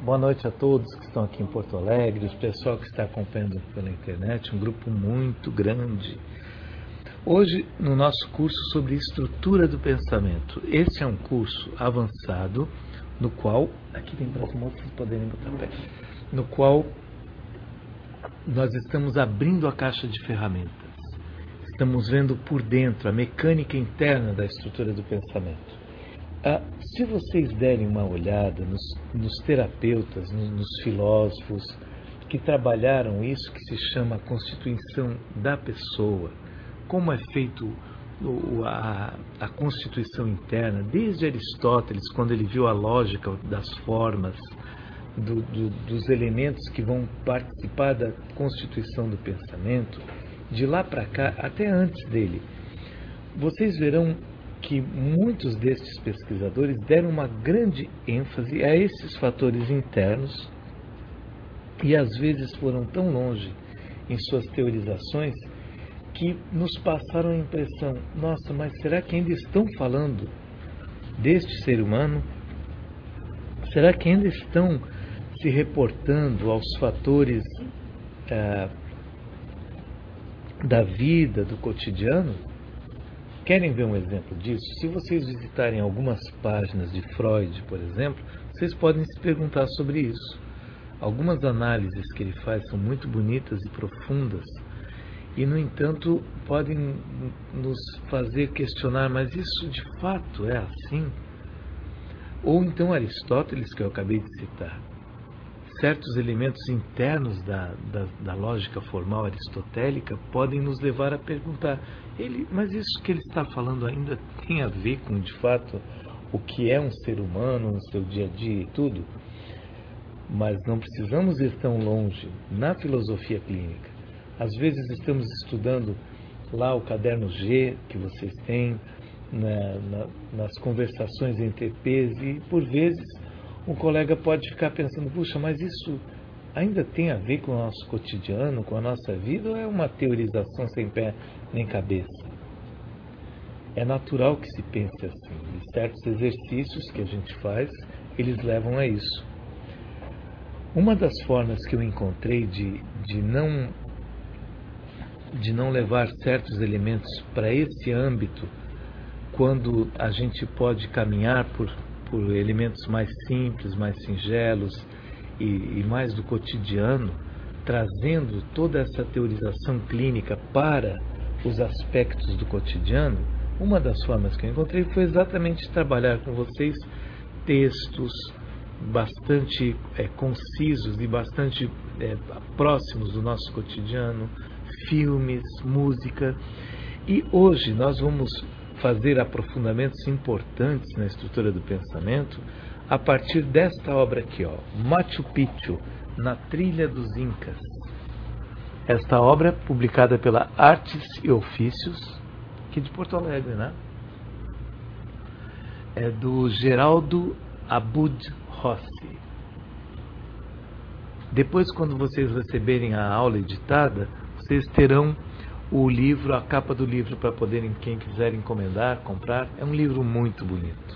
Boa noite a todos que estão aqui em Porto Alegre, o pessoal que está acompanhando pela internet, um grupo muito grande. Hoje, no nosso curso sobre estrutura do pensamento, esse é um curso avançado, no qual, aqui tem para vocês poderem botar pé, no qual nós estamos abrindo a caixa de ferramentas. Estamos vendo por dentro a mecânica interna da estrutura do pensamento. Se vocês derem uma olhada nos terapeutas, nos filósofos que trabalharam isso que se chama a constituição da pessoa, como é feito a constituição interna, desde Aristóteles, quando ele viu a lógica das formas, dos elementos que vão participar da constituição do pensamento, de lá para cá, até antes dele, vocês verão que muitos destes pesquisadores deram uma grande ênfase a esses fatores internos e às vezes foram tão longe em suas teorizações que nos passaram a impressão, nossa, mas será que ainda estão falando deste ser humano? Será que ainda estão se reportando aos fatores da vida, do cotidiano? Querem ver um exemplo disso? Se vocês visitarem algumas páginas de Freud, por exemplo, vocês podem se perguntar sobre isso. Algumas análises que ele faz são muito bonitas e profundas e, no entanto, podem nos fazer questionar, mas isso de fato é assim? Ou então Aristóteles, que eu acabei de citar. Certos elementos internos da lógica formal aristotélica podem nos levar a perguntar, mas isso que ele está falando ainda tem a ver com, de fato, o que é um ser humano no seu dia a dia e tudo? Mas não precisamos ir tão longe na filosofia clínica. Às vezes estamos estudando lá o caderno G que vocês têm, nas conversações entre EPs, e por vezes um colega pode ficar pensando, puxa, mas isso ainda tem a ver com o nosso cotidiano, com a nossa vida, ou é uma teorização sem pé nem cabeça? É natural que se pense assim, e certos exercícios que a gente faz, eles levam a isso. Uma das formas que eu encontrei de não levar certos elementos para esse âmbito, quando a gente pode caminhar por elementos mais simples, mais singelos e mais do cotidiano, trazendo toda essa teorização clínica para os aspectos do cotidiano, uma das formas que eu encontrei foi exatamente trabalhar com vocês textos bastante concisos e bastante próximos do nosso cotidiano, filmes, música. E hoje nós vamos fazer aprofundamentos importantes na estrutura do pensamento a partir desta obra aqui, Machu Picchu, na Trilha dos Incas. Esta obra, publicada pela Artes e Ofícios, aqui de Porto Alegre, né? É do Geraldo Abud Rossi. Depois, quando vocês receberem a aula editada, vocês terão o livro, a capa do livro, para poderem, quem quiser encomendar, comprar. É um livro muito bonito,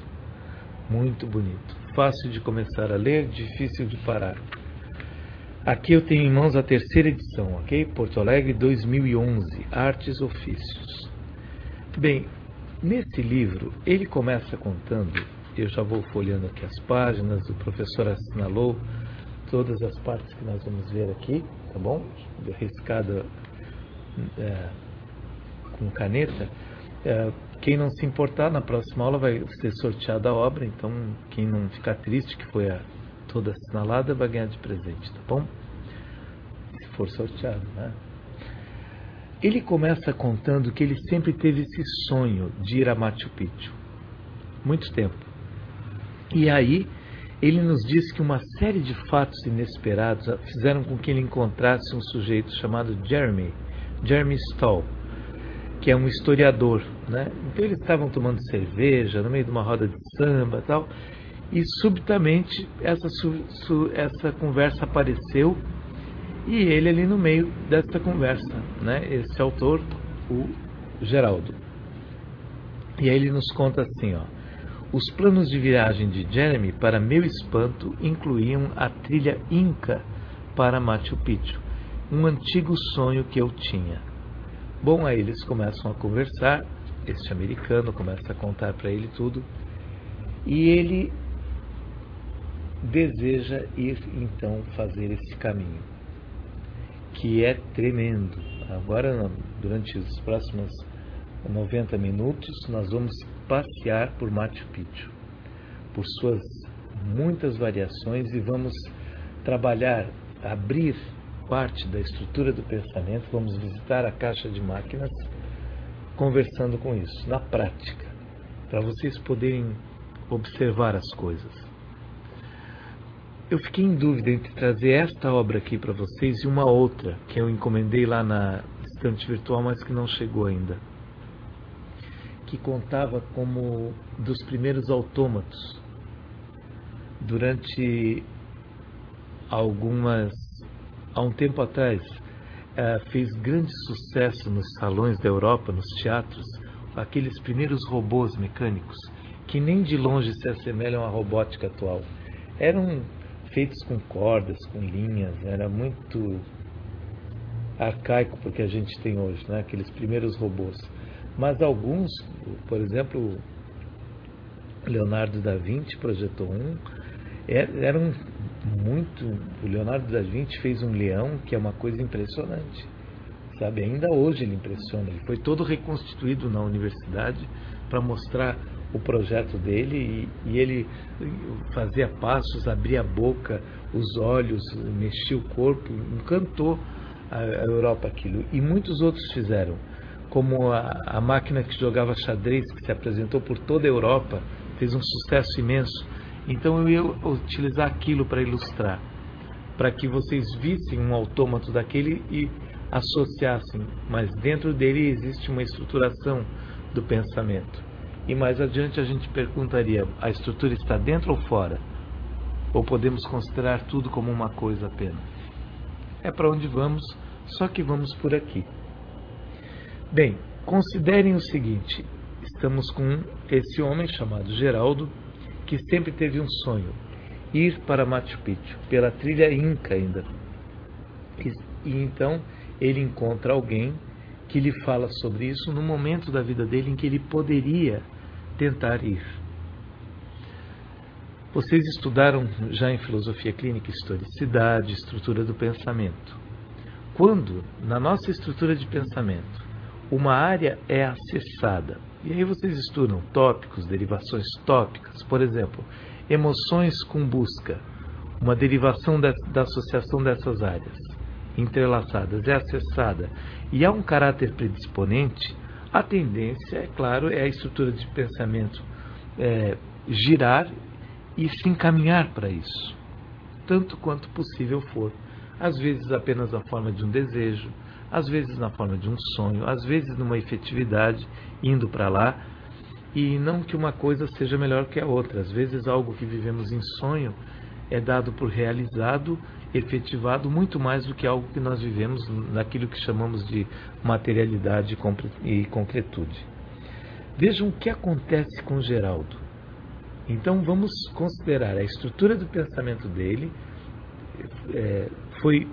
fácil de começar a ler, difícil de parar. Aqui eu tenho em mãos a terceira edição, ok? Porto Alegre 2011, Artes Ofícios. Bem, nesse livro ele começa contando, eu já vou folheando aqui as páginas, o professor assinalou todas as partes que nós vamos ver aqui, tá bom? Riscada com caneta. Quem não se importar, na próxima aula vai ser sorteada a obra, então quem não ficar triste que foi toda assinalada vai ganhar de presente, tá bom? Se for sorteado, né? Ele começa contando que ele sempre teve esse sonho de ir a Machu Picchu, muito tempo. E aí ele nos diz que uma série de fatos inesperados fizeram com que ele encontrasse um sujeito chamado Jeremy Stall, que é um historiador, né? Então eles estavam tomando cerveja no meio de uma roda de samba e tal, e subitamente essa conversa apareceu e ele ali no meio dessa conversa, né? Esse autor, o Geraldo. E aí ele nos conta assim, Os planos de viagem de Jeremy, para meu espanto, incluíam a trilha Inca para Machu Picchu, um antigo sonho que eu tinha. Bom, aí eles começam a conversar, este americano começa a contar para ele tudo, e ele deseja ir então fazer esse caminho, que é tremendo. Agora, durante os próximos 90 minutos, nós vamos passear por Machu Picchu, por suas muitas variações, e vamos trabalhar, abrir parte da estrutura do pensamento, vamos visitar a caixa de máquinas, conversando com isso, na prática, para vocês poderem observar as coisas. Eu fiquei em dúvida entre trazer esta obra aqui para vocês e uma outra, que eu encomendei lá na estante virtual, mas que não chegou ainda, que contava como dos primeiros autômatos. Durante há um tempo atrás, fez grande sucesso nos salões da Europa, nos teatros, aqueles primeiros robôs mecânicos, que nem de longe se assemelham à robótica atual. Eram feitos com cordas, com linhas, era muito arcaico porque a gente tem hoje, né? Aqueles primeiros robôs. Mas alguns, por exemplo, Leonardo da Vinci projetou eram muito... O Leonardo da Vinci fez um leão que é uma coisa impressionante, sabe? Ainda hoje ele impressiona. Ele foi todo reconstituído na universidade para mostrar o projeto dele, e ele fazia passos, abria a boca, os olhos, mexia o corpo, encantou a Europa aquilo. E muitos outros fizeram, como a máquina que jogava xadrez, que se apresentou por toda a Europa, fez um sucesso imenso. Então eu ia utilizar aquilo para ilustrar, para que vocês vissem um autômato daquele e associassem, mas dentro dele existe uma estruturação do pensamento. E mais adiante a gente perguntaria, a estrutura está dentro ou fora? Ou podemos considerar tudo como uma coisa apenas? É para onde vamos, só que vamos por aqui. Bem, considerem o seguinte, estamos com esse homem chamado Geraldo, que sempre teve um sonho, ir para Machu Picchu, pela trilha Inca ainda. E então ele encontra alguém que lhe fala sobre isso no momento da vida dele em que ele poderia tentar ir. Vocês estudaram já em filosofia clínica historicidade, estrutura do pensamento. Quando, na nossa estrutura de pensamento, uma área é acessada, e aí vocês estudam tópicos, derivações tópicas, por exemplo, emoções com busca, uma derivação da associação dessas áreas entrelaçadas é acessada e há um caráter predisponente, a tendência, é claro, é a estrutura de pensamento girar e se encaminhar para isso, tanto quanto possível for. Às vezes apenas na forma de um desejo, às vezes na forma de um sonho, às vezes numa efetividade, indo para lá, e não que uma coisa seja melhor que a outra. Às vezes algo que vivemos em sonho é dado por realizado, efetivado, muito mais do que algo que nós vivemos naquilo que chamamos de materialidade e concretude. Vejam o que acontece com Geraldo. Então vamos considerar a estrutura do pensamento dele, foi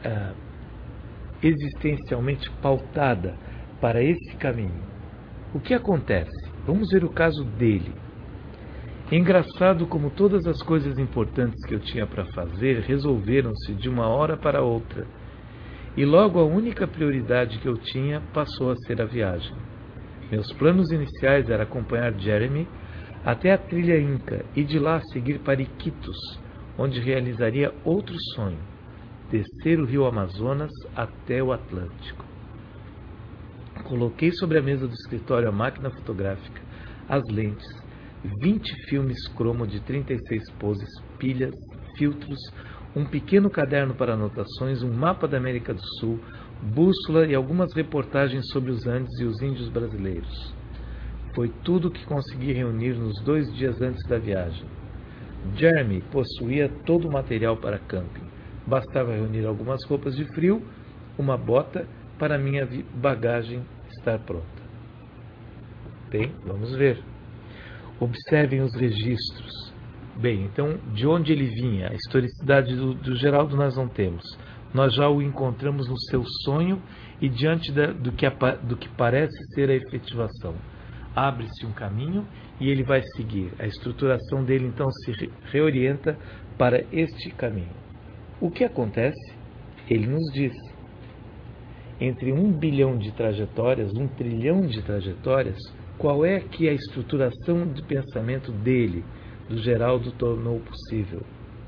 existencialmente pautada para esse caminho. O que acontece? Vamos ver o caso dele. Engraçado como todas as coisas importantes que eu tinha para fazer resolveram-se de uma hora para outra, e logo a única prioridade que eu tinha passou a ser a viagem. Meus planos iniciais eram acompanhar Jeremy até a trilha Inca e de lá seguir para Iquitos, onde realizaria outro sonho, descer o rio Amazonas até o Atlântico. Coloquei sobre a mesa do escritório a máquina fotográfica, as lentes, 20 filmes cromo de 36 poses, pilhas, filtros, um pequeno caderno para anotações, um mapa da América do Sul, bússola e algumas reportagens sobre os Andes e os índios brasileiros. Foi tudo o que consegui reunir nos 2 dias antes da viagem. Jeremy possuía todo o material para camping. Bastava reunir algumas roupas de frio, uma bota para minha bagagem estar pronta. Bem, vamos ver. Observem os registros. Bem, então, de onde ele vinha? A historicidade do Geraldo nós não temos. Nós já o encontramos no seu sonho e diante do que parece ser a efetivação. Abre-se um caminho e ele vai seguir. A estruturação dele, então, se reorienta para este caminho. O que acontece? Ele nos diz. Entre 1 bilhão de trajetórias, 1 trilhão de trajetórias, qual é que a estruturação de pensamento dele, do Geraldo, tornou possível?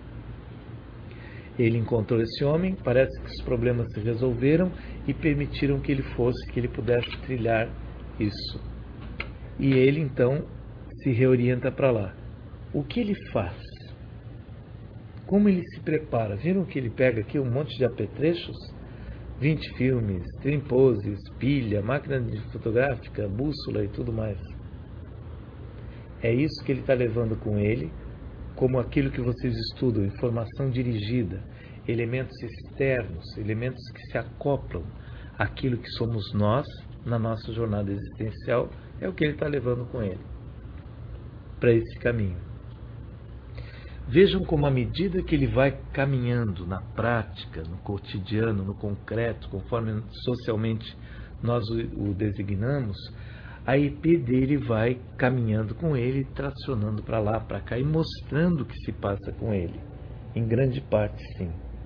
Ele encontrou esse homem, parece que os problemas se resolveram e permitiram que ele pudesse trilhar isso. E ele, então, se reorienta para lá. O que ele faz? Como ele se prepara? Viram que ele pega aqui um monte de apetrechos? 20 filmes, trimposes, pilha, máquina fotográfica, bússola e tudo mais. É isso que ele está levando com ele, como aquilo que vocês estudam, informação dirigida, elementos externos, elementos que se acoplam àquilo que somos nós na nossa jornada existencial, é o que ele está levando com ele para esse caminho. Vejam como, à medida que ele vai caminhando na prática, no cotidiano, no concreto, conforme socialmente nós o designamos, a EP dele vai caminhando com ele, tracionando para lá, para cá e mostrando o que se passa com ele. Em grande parte, sim.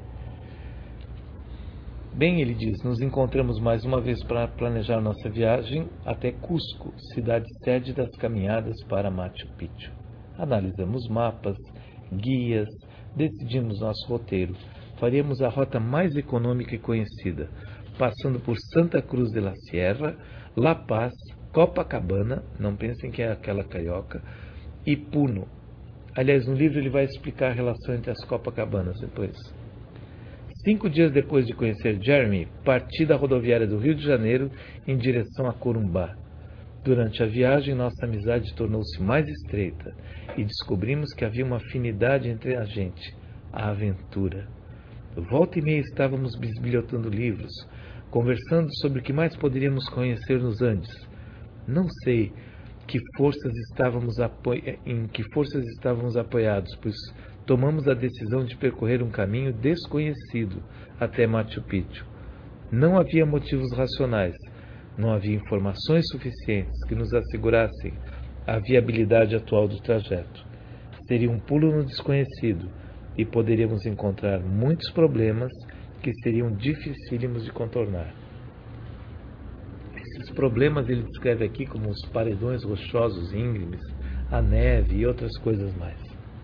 Bem, ele diz, nos encontramos mais uma vez para planejar nossa viagem até Cusco, cidade-sede das caminhadas para Machu Picchu. Analisamos mapas, guias, decidimos nosso roteiro. Faríamos a rota mais econômica e conhecida, passando por Santa Cruz de la Sierra, La Paz, Copacabana, não pensem que é aquela carioca, e Puno. Aliás, no livro ele vai explicar a relação entre as Copacabanas depois. 5 dias depois de conhecer Jeremy, parti da rodoviária do Rio de Janeiro em direção a Corumbá. Durante a viagem, nossa amizade tornou-se mais estreita e descobrimos que havia uma afinidade entre a gente, a aventura. Volta e meia estávamos bisbilhotando livros, conversando sobre o que mais poderíamos conhecer nos Andes. Não sei em que forças estávamos apoiados, pois tomamos a decisão de percorrer um caminho desconhecido até Machu Picchu. Não havia motivos racionais, não havia informações suficientes que nos assegurassem a viabilidade atual do trajeto. Seria um pulo no desconhecido e poderíamos encontrar muitos problemas que seriam dificílimos de contornar. Esses problemas ele descreve aqui como os paredões rochosos íngremes, a neve e outras coisas mais.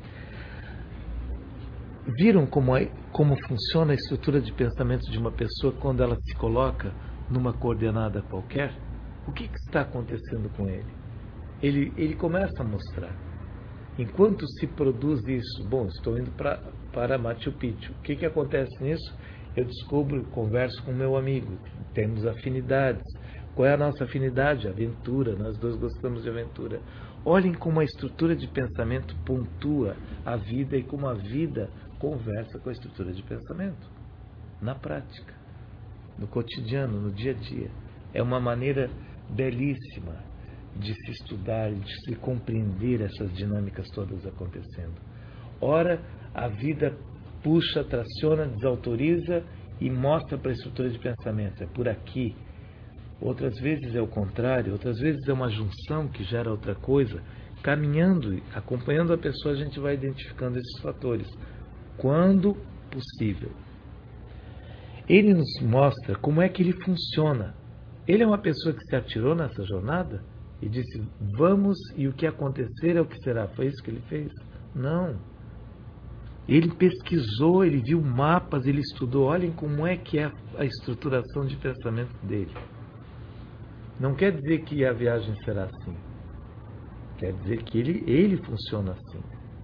Viram como funciona a estrutura de pensamento de uma pessoa quando ela se coloca numa coordenada qualquer? O que está acontecendo com ele? Ele começa a mostrar. Enquanto se produz isso, bom, estou indo para Machu Picchu. O que acontece nisso? Eu descubro, converso com meu amigo, temos afinidades. Qual é a nossa afinidade? Aventura, nós dois gostamos de aventura. Olhem como a estrutura de pensamento pontua a vida e como a vida conversa com a estrutura de pensamento. Na prática, no cotidiano, no dia a dia. É uma maneira belíssima de se estudar, de se compreender essas dinâmicas todas acontecendo. Ora, a vida puxa, traciona, desautoriza e mostra para a estrutura de pensamento. É por aqui. Outras vezes é o contrário, outras vezes é uma junção que gera outra coisa. Caminhando e acompanhando a pessoa, a gente vai identificando esses fatores. Quando possível. Ele nos mostra como é que ele funciona. Ele é uma pessoa que se atirou nessa jornada e disse, vamos e o que acontecer é o que será. Foi isso que ele fez? Não. Ele pesquisou, ele viu mapas, ele estudou. Olhem como é que é a estruturação de pensamento dele. Não quer dizer que a viagem será assim. Quer dizer que ele funciona assim.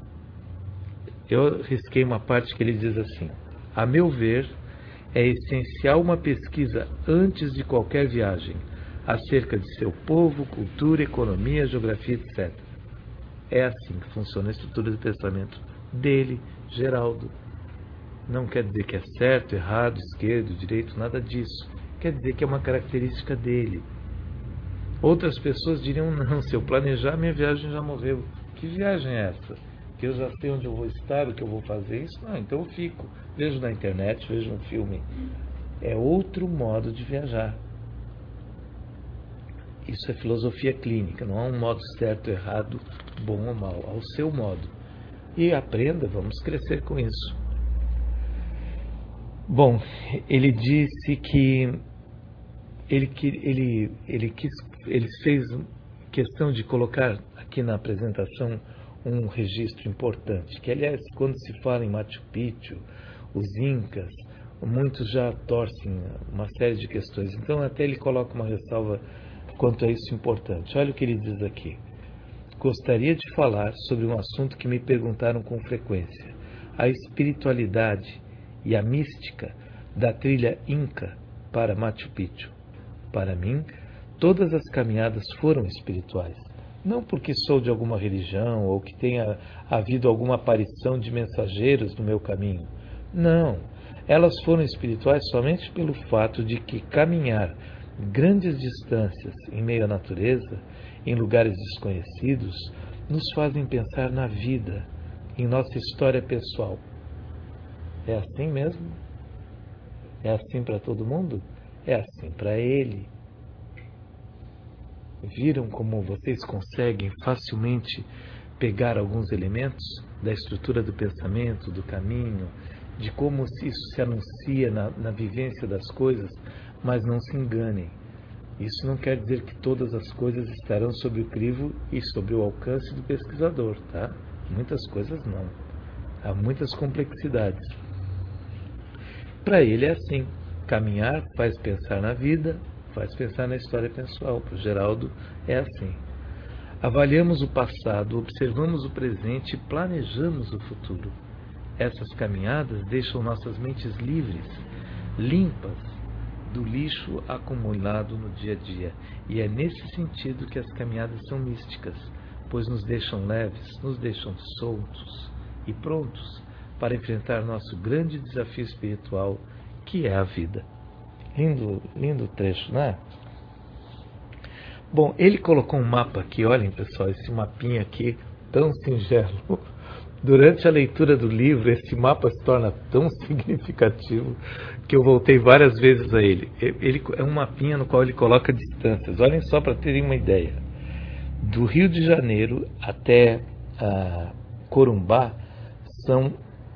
Eu risquei uma parte que ele diz assim, a meu ver, é essencial uma pesquisa antes de qualquer viagem, acerca de seu povo, cultura, economia, geografia, etc. É assim que funciona a estrutura de pensamento dele, Geraldo. Não quer dizer que é certo, errado, esquerdo, direito, nada disso. Quer dizer que é uma característica dele. Outras pessoas diriam, não, se eu planejar, minha viagem já morreu. Que viagem é essa? Que eu já sei onde eu vou estar, o que eu vou fazer? Isso não, então eu fico. Vejo na internet, vejo um filme. É outro modo de viajar. Isso é filosofia clínica, não há um modo certo, errado, bom ou mal, ao seu modo. E aprenda, vamos crescer com isso. Bom, ele disse que ele fez questão de colocar aqui na apresentação um registro importante, que aliás, quando se fala em Machu Picchu, os incas, muitos já torcem uma série de questões. Então até ele coloca uma ressalva quanto a isso importante. Olha o que ele diz aqui. Gostaria de falar sobre um assunto que me perguntaram com frequência: a espiritualidade e a mística da trilha Inca para Machu Picchu. Para mim, todas as caminhadas foram espirituais. Não porque sou de alguma religião ou que tenha havido alguma aparição de mensageiros no meu caminho. Não, elas foram espirituais somente pelo fato de que caminhar grandes distâncias em meio à natureza, em lugares desconhecidos, nos fazem pensar na vida, em nossa história pessoal. É assim mesmo? É assim para todo mundo? É assim para ele. Viram como vocês conseguem facilmente pegar alguns elementos da estrutura do pensamento, do caminho, de como isso se anuncia na vivência das coisas, mas não se enganem. Isso não quer dizer que todas as coisas estarão sob o crivo e sob o alcance do pesquisador, tá? Muitas coisas não. Há muitas complexidades. Para ele é assim. Caminhar faz pensar na vida, faz pensar na história pessoal. Para o Geraldo é assim. Avaliamos o passado, observamos o presente e planejamos o futuro. Essas caminhadas deixam nossas mentes livres, limpas do lixo acumulado no dia a dia. E é nesse sentido que as caminhadas são místicas, pois nos deixam leves, nos deixam soltos e prontos para enfrentar nosso grande desafio espiritual, que é a vida. Lindo trecho, não é? Bom, ele colocou um mapa aqui, olhem pessoal, esse mapinha aqui, tão singelo. Durante a leitura do livro, esse mapa se torna tão significativo que eu voltei várias vezes a ele. Ele é um mapinha no qual ele coloca distâncias. Olhem só para terem uma ideia. Do Rio de Janeiro até Corumbá são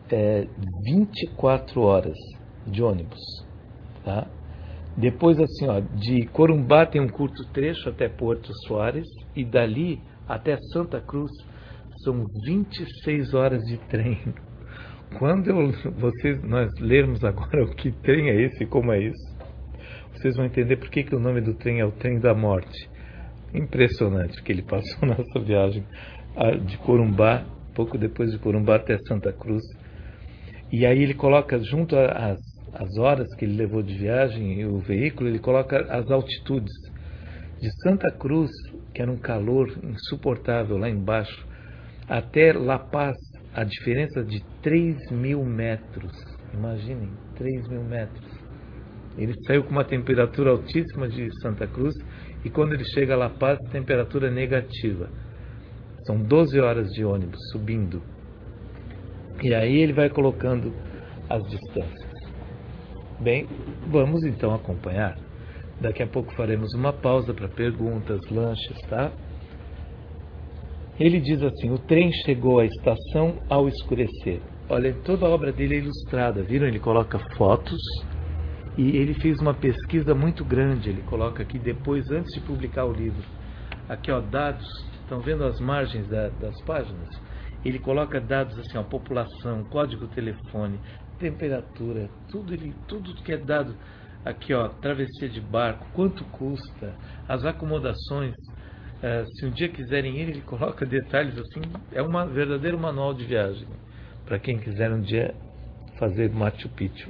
24 horas de ônibus. Tá? Depois, assim, ó, de Corumbá tem um curto trecho até Porto Soares e dali até Santa Cruz são 26 horas de trem. Quando nós lermos agora o que trem é esse e como é isso, vocês vão entender por que o nome do trem é o trem da morte. Impressionante que ele passou nessa viagem de Corumbá, pouco depois de Corumbá até Santa Cruz. E aí ele coloca junto às horas que ele levou de viagem e o veículo, ele coloca as altitudes. De Santa Cruz, que era um calor insuportável lá embaixo, até La Paz, a diferença de 3.000 metros. Imaginem, 3.000 metros. Ele saiu com uma temperatura altíssima de Santa Cruz e quando ele chega a La Paz, temperatura negativa. São 12 horas de ônibus subindo. E aí ele vai colocando as distâncias. Bem, vamos então acompanhar. Daqui a pouco faremos uma pausa para perguntas, lanches, tá? Ele diz assim: o trem chegou à estação ao escurecer. Olha, toda a obra dele é ilustrada, viram? Ele coloca fotos e ele fez uma pesquisa muito grande. Ele coloca aqui depois, antes de publicar o livro. Aqui, ó, dados, estão vendo as margens das páginas? Ele coloca dados assim, ó, população, código telefone, temperatura, tudo que é dado aqui, ó, travessia de barco, quanto custa, as acomodações. Se um dia quiserem ir, ele coloca detalhes assim. É um verdadeiro manual de viagem para quem quiser um dia fazer Machu Picchu.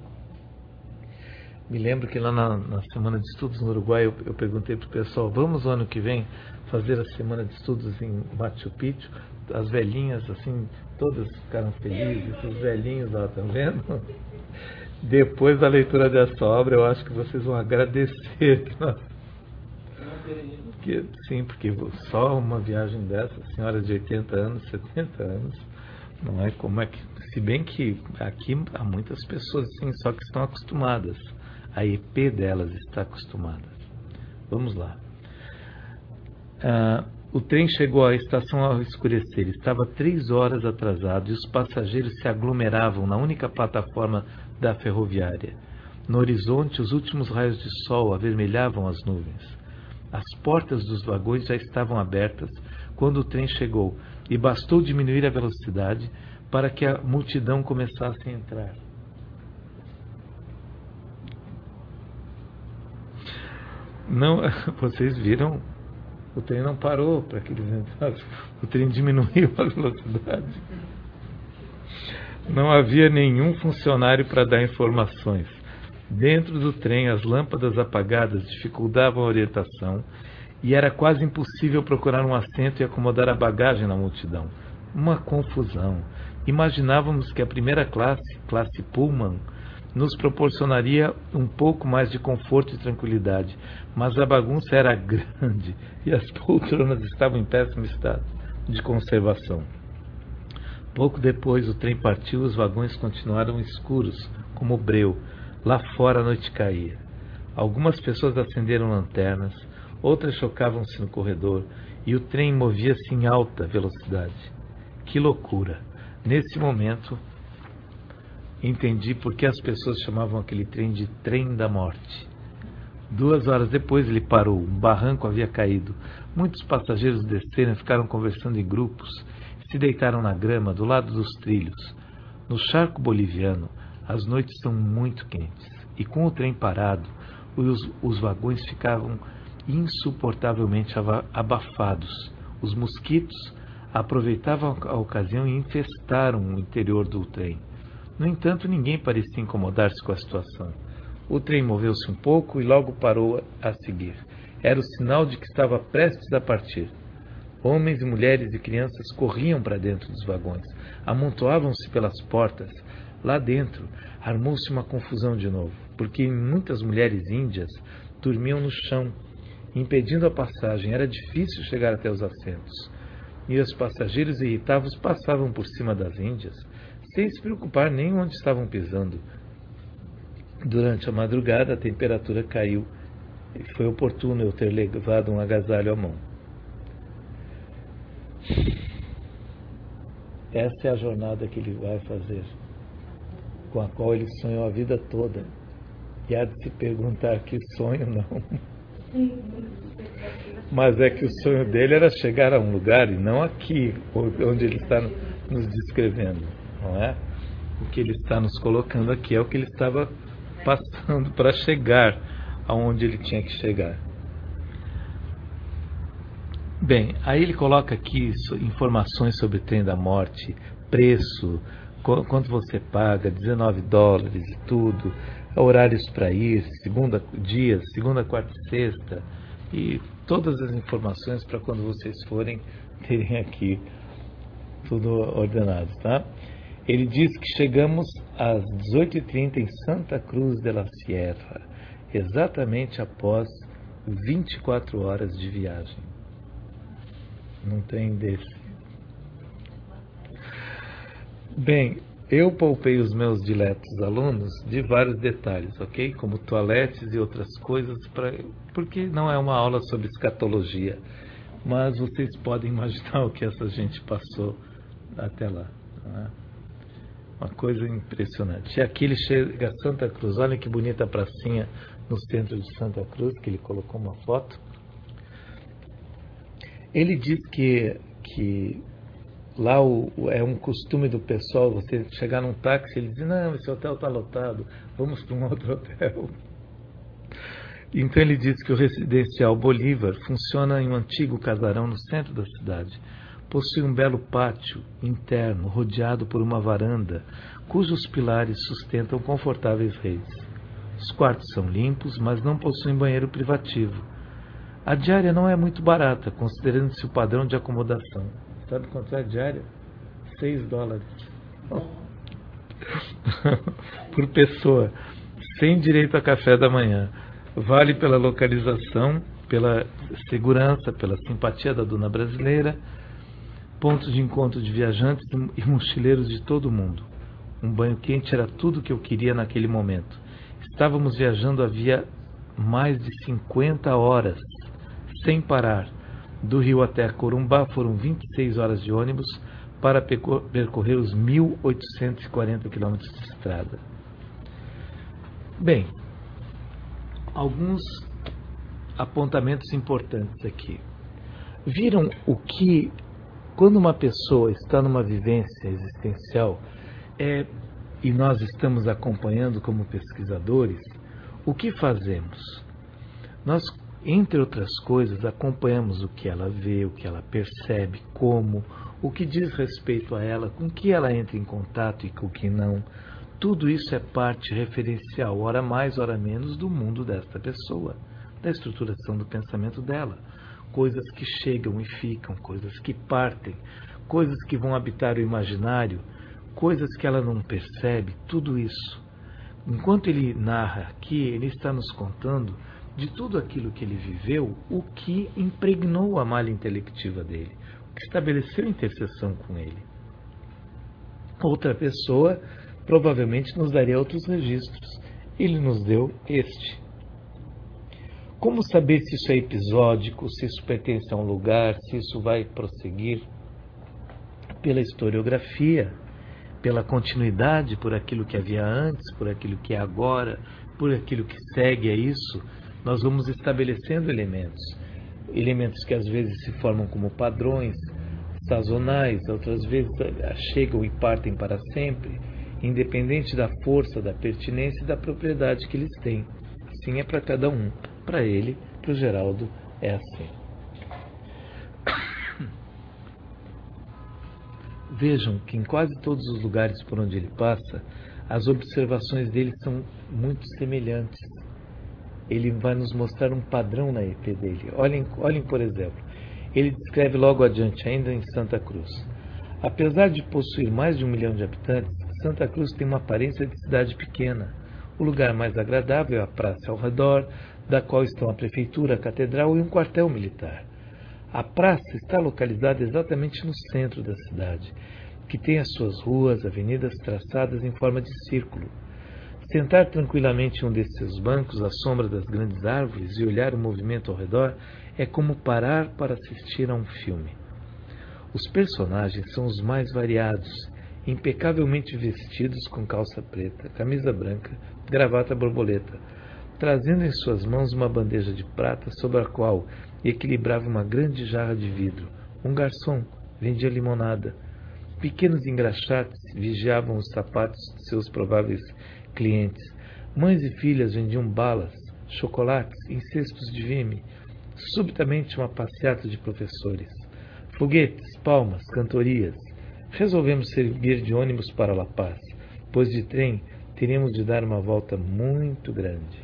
Me lembro que lá na semana de estudos no Uruguai eu perguntei para o pessoal: vamos o ano que vem fazer a semana de estudos em Machu Picchu? As velhinhas assim, todas ficaram felizes, os velhinhos lá, estão vendo? Depois da leitura dessa obra, eu acho que vocês vão agradecer que nós Sim, porque só uma viagem dessa, senhora de 80 anos, 70 anos, não é como é que... Se bem que aqui há muitas pessoas assim, só que estão acostumadas. A EP delas está acostumada. Vamos lá. O trem chegou à estação ao escurecer. Estava 3 horas atrasado e os passageiros se aglomeravam na única plataforma da ferroviária. No horizonte, os últimos raios de sol avermelhavam as nuvens. As portas dos vagões já estavam abertas quando o trem chegou e bastou diminuir a velocidade para que a multidão começasse a entrar. Não, vocês viram? O trem não parou para que eles entrassem. O trem diminuiu a velocidade. Não havia nenhum funcionário para dar informações. Dentro do trem, as lâmpadas apagadas dificultavam a orientação e era quase impossível procurar um assento e acomodar a bagagem na multidão. Uma confusão. Imaginávamos que a primeira classe Pullman, nos proporcionaria um pouco mais de conforto e tranquilidade, mas a bagunça era grande e as poltronas estavam em péssimo estado de conservação. Pouco depois o trem partiu e os vagões continuaram escuros, como breu. Lá fora a noite caía. Algumas pessoas acenderam lanternas, outras chocavam-se no corredor e o trem movia-se em alta velocidade. Que loucura! Nesse momento, entendi por que as pessoas chamavam aquele trem de trem da morte. 2 horas depois ele parou, um barranco havia caído. Muitos passageiros desceram e ficaram conversando em grupos. Se deitaram na grama do lado dos trilhos. No charco boliviano, as noites são muito quentes. E com o trem parado, os vagões ficavam insuportavelmente abafados. Os mosquitos aproveitavam a ocasião e infestaram o interior do trem. No entanto, ninguém parecia incomodar-se com a situação. O trem moveu-se um pouco e logo parou a seguir. Era o sinal de que estava prestes a partir. Homens e mulheres e crianças corriam para dentro dos vagões, amontoavam-se pelas portas. Lá dentro, armou-se uma confusão de novo, porque muitas mulheres índias dormiam no chão, impedindo a passagem. Era difícil chegar até os assentos. E os passageiros irritados passavam por cima das índias, sem se preocupar nem onde estavam pisando. Durante a madrugada, a temperatura caiu e foi oportuno eu ter levado um agasalho à mão. Essa é a jornada que ele vai fazer, com a qual ele sonhou a vida toda. E há de se perguntar que sonho não. Mas é que o sonho dele era chegar a um lugar e não aqui, onde ele está nos descrevendo, não é? O que ele está nos colocando aqui é o que ele estava passando para chegar aonde ele tinha que chegar. Bem, aí ele coloca aqui informações sobre o trem da morte, preço, quanto você paga, $19 e tudo, horários para ir, dias, segunda, quarta e sexta, e todas as informações para quando vocês forem terem aqui tudo ordenado, tá? Ele diz que chegamos às 18h30 em Santa Cruz de la Sierra, exatamente após 24 horas de viagem. Não tem desse. Bem, eu poupei os meus diletos alunos de vários detalhes, ok? Como toaletes e outras coisas, porque não é uma aula sobre escatologia. Mas vocês podem imaginar o que essa gente passou até lá. Não é? Uma coisa impressionante. E aqui ele chega a Santa Cruz. Olha que bonita pracinha no centro de Santa Cruz, que ele colocou uma foto. Ele diz que lá é um costume do pessoal, você chegar num táxi, ele diz, não, esse hotel está lotado, vamos para um outro hotel. Então ele diz que o residencial Bolívar funciona em um antigo casarão no centro da cidade. Possui um belo pátio interno, rodeado por uma varanda, cujos pilares sustentam confortáveis redes. Os quartos são limpos, mas não possuem banheiro privativo. A diária não é muito barata, considerando-se o padrão de acomodação. Sabe quanto é a diária? $6. Por pessoa, sem direito a café da manhã. Vale pela localização pela segurança, pela simpatia da dona brasileira, pontos de encontro de viajantes e mochileiros de todo o mundo. Um banho quente era tudo o que eu queria naquele momento. Estávamos viajando havia mais de 50 horas, sem parar. Do Rio até Corumbá foram 26 horas de ônibus para percorrer os 1.840 quilômetros de estrada. Bem, alguns apontamentos importantes aqui. Viram o que, quando uma pessoa está numa vivência existencial, e nós estamos acompanhando como pesquisadores, o que fazemos? Nós, entre outras coisas, acompanhamos o que ela vê, o que ela percebe, como, o que diz respeito a ela, com que ela entra em contato e com o que não. Tudo isso é parte referencial, ora mais, ora menos, do mundo desta pessoa, da estruturação do pensamento dela. Coisas que chegam e ficam, coisas que partem, coisas que vão habitar o imaginário, coisas que ela não percebe, tudo isso. Enquanto ele narra aqui, ele está nos contando de tudo aquilo que ele viveu, o que impregnou a malha intelectiva dele, o que estabeleceu interseção com ele. Outra pessoa provavelmente nos daria outros registros. Ele nos deu este. Como saber se isso é episódico, se isso pertence a um lugar, se isso vai prosseguir? Pela historiografia, pela continuidade, por aquilo que havia antes, por aquilo que é agora, por aquilo que segue a isso, nós vamos estabelecendo elementos que às vezes se formam como padrões sazonais, outras vezes chegam e partem para sempre, independente da força, da pertinência e da propriedade que eles têm. Sim, é para cada um. Para ele, para o Geraldo, é assim. Vejam que em quase todos os lugares por onde ele passa, as observações dele são muito semelhantes. Ele vai nos mostrar um padrão na EP dele. Olhem, por exemplo, ele descreve logo adiante, ainda em Santa Cruz. Apesar de possuir mais de 1 milhão de habitantes, Santa Cruz tem uma aparência de cidade pequena. O lugar mais agradável é a praça ao redor, da qual estão a prefeitura, a catedral e um quartel militar. A praça está localizada exatamente no centro da cidade, que tem as suas ruas, avenidas traçadas em forma de círculo. Sentar tranquilamente em um desses seus bancos à sombra das grandes árvores e olhar o movimento ao redor é como parar para assistir a um filme. Os personagens são os mais variados, impecavelmente vestidos com calça preta, camisa branca, gravata borboleta, trazendo em suas mãos uma bandeja de prata sobre a qual equilibrava uma grande jarra de vidro. Um garçom vendia limonada. Pequenos engraxates vigiavam os sapatos de seus prováveis clientes. Mães e filhas vendiam balas, chocolates em cestos de vime. Subitamente uma passeata de professores. Foguetes, palmas, cantorias. Resolvemos servir de ônibus para La Paz, pois de trem teríamos de dar uma volta muito grande.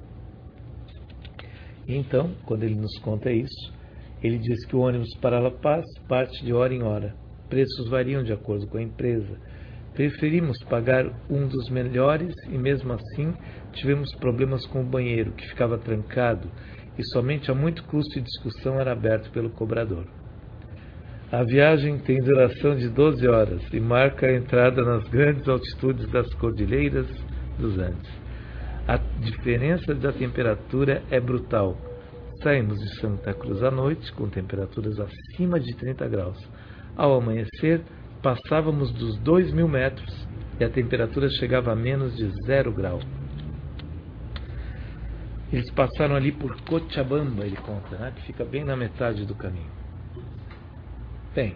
E então, quando ele nos conta isso, ele diz que o ônibus para La Paz parte de hora em hora. Preços variam de acordo com a empresa. Preferimos pagar um dos melhores e mesmo assim tivemos problemas com o banheiro, que ficava trancado e somente a muito custo e discussão era aberto pelo cobrador. A viagem tem duração de 12 horas e marca a entrada nas grandes altitudes das cordilheiras dos Andes. A diferença da temperatura é brutal. Saímos de Santa Cruz à noite, com temperaturas acima de 30 graus. Ao amanhecer, passávamos dos 2.000 metros e a temperatura chegava a menos de 0 grau. Eles passaram ali por Cochabamba, ele conta, né, que fica bem na metade do caminho. Bem,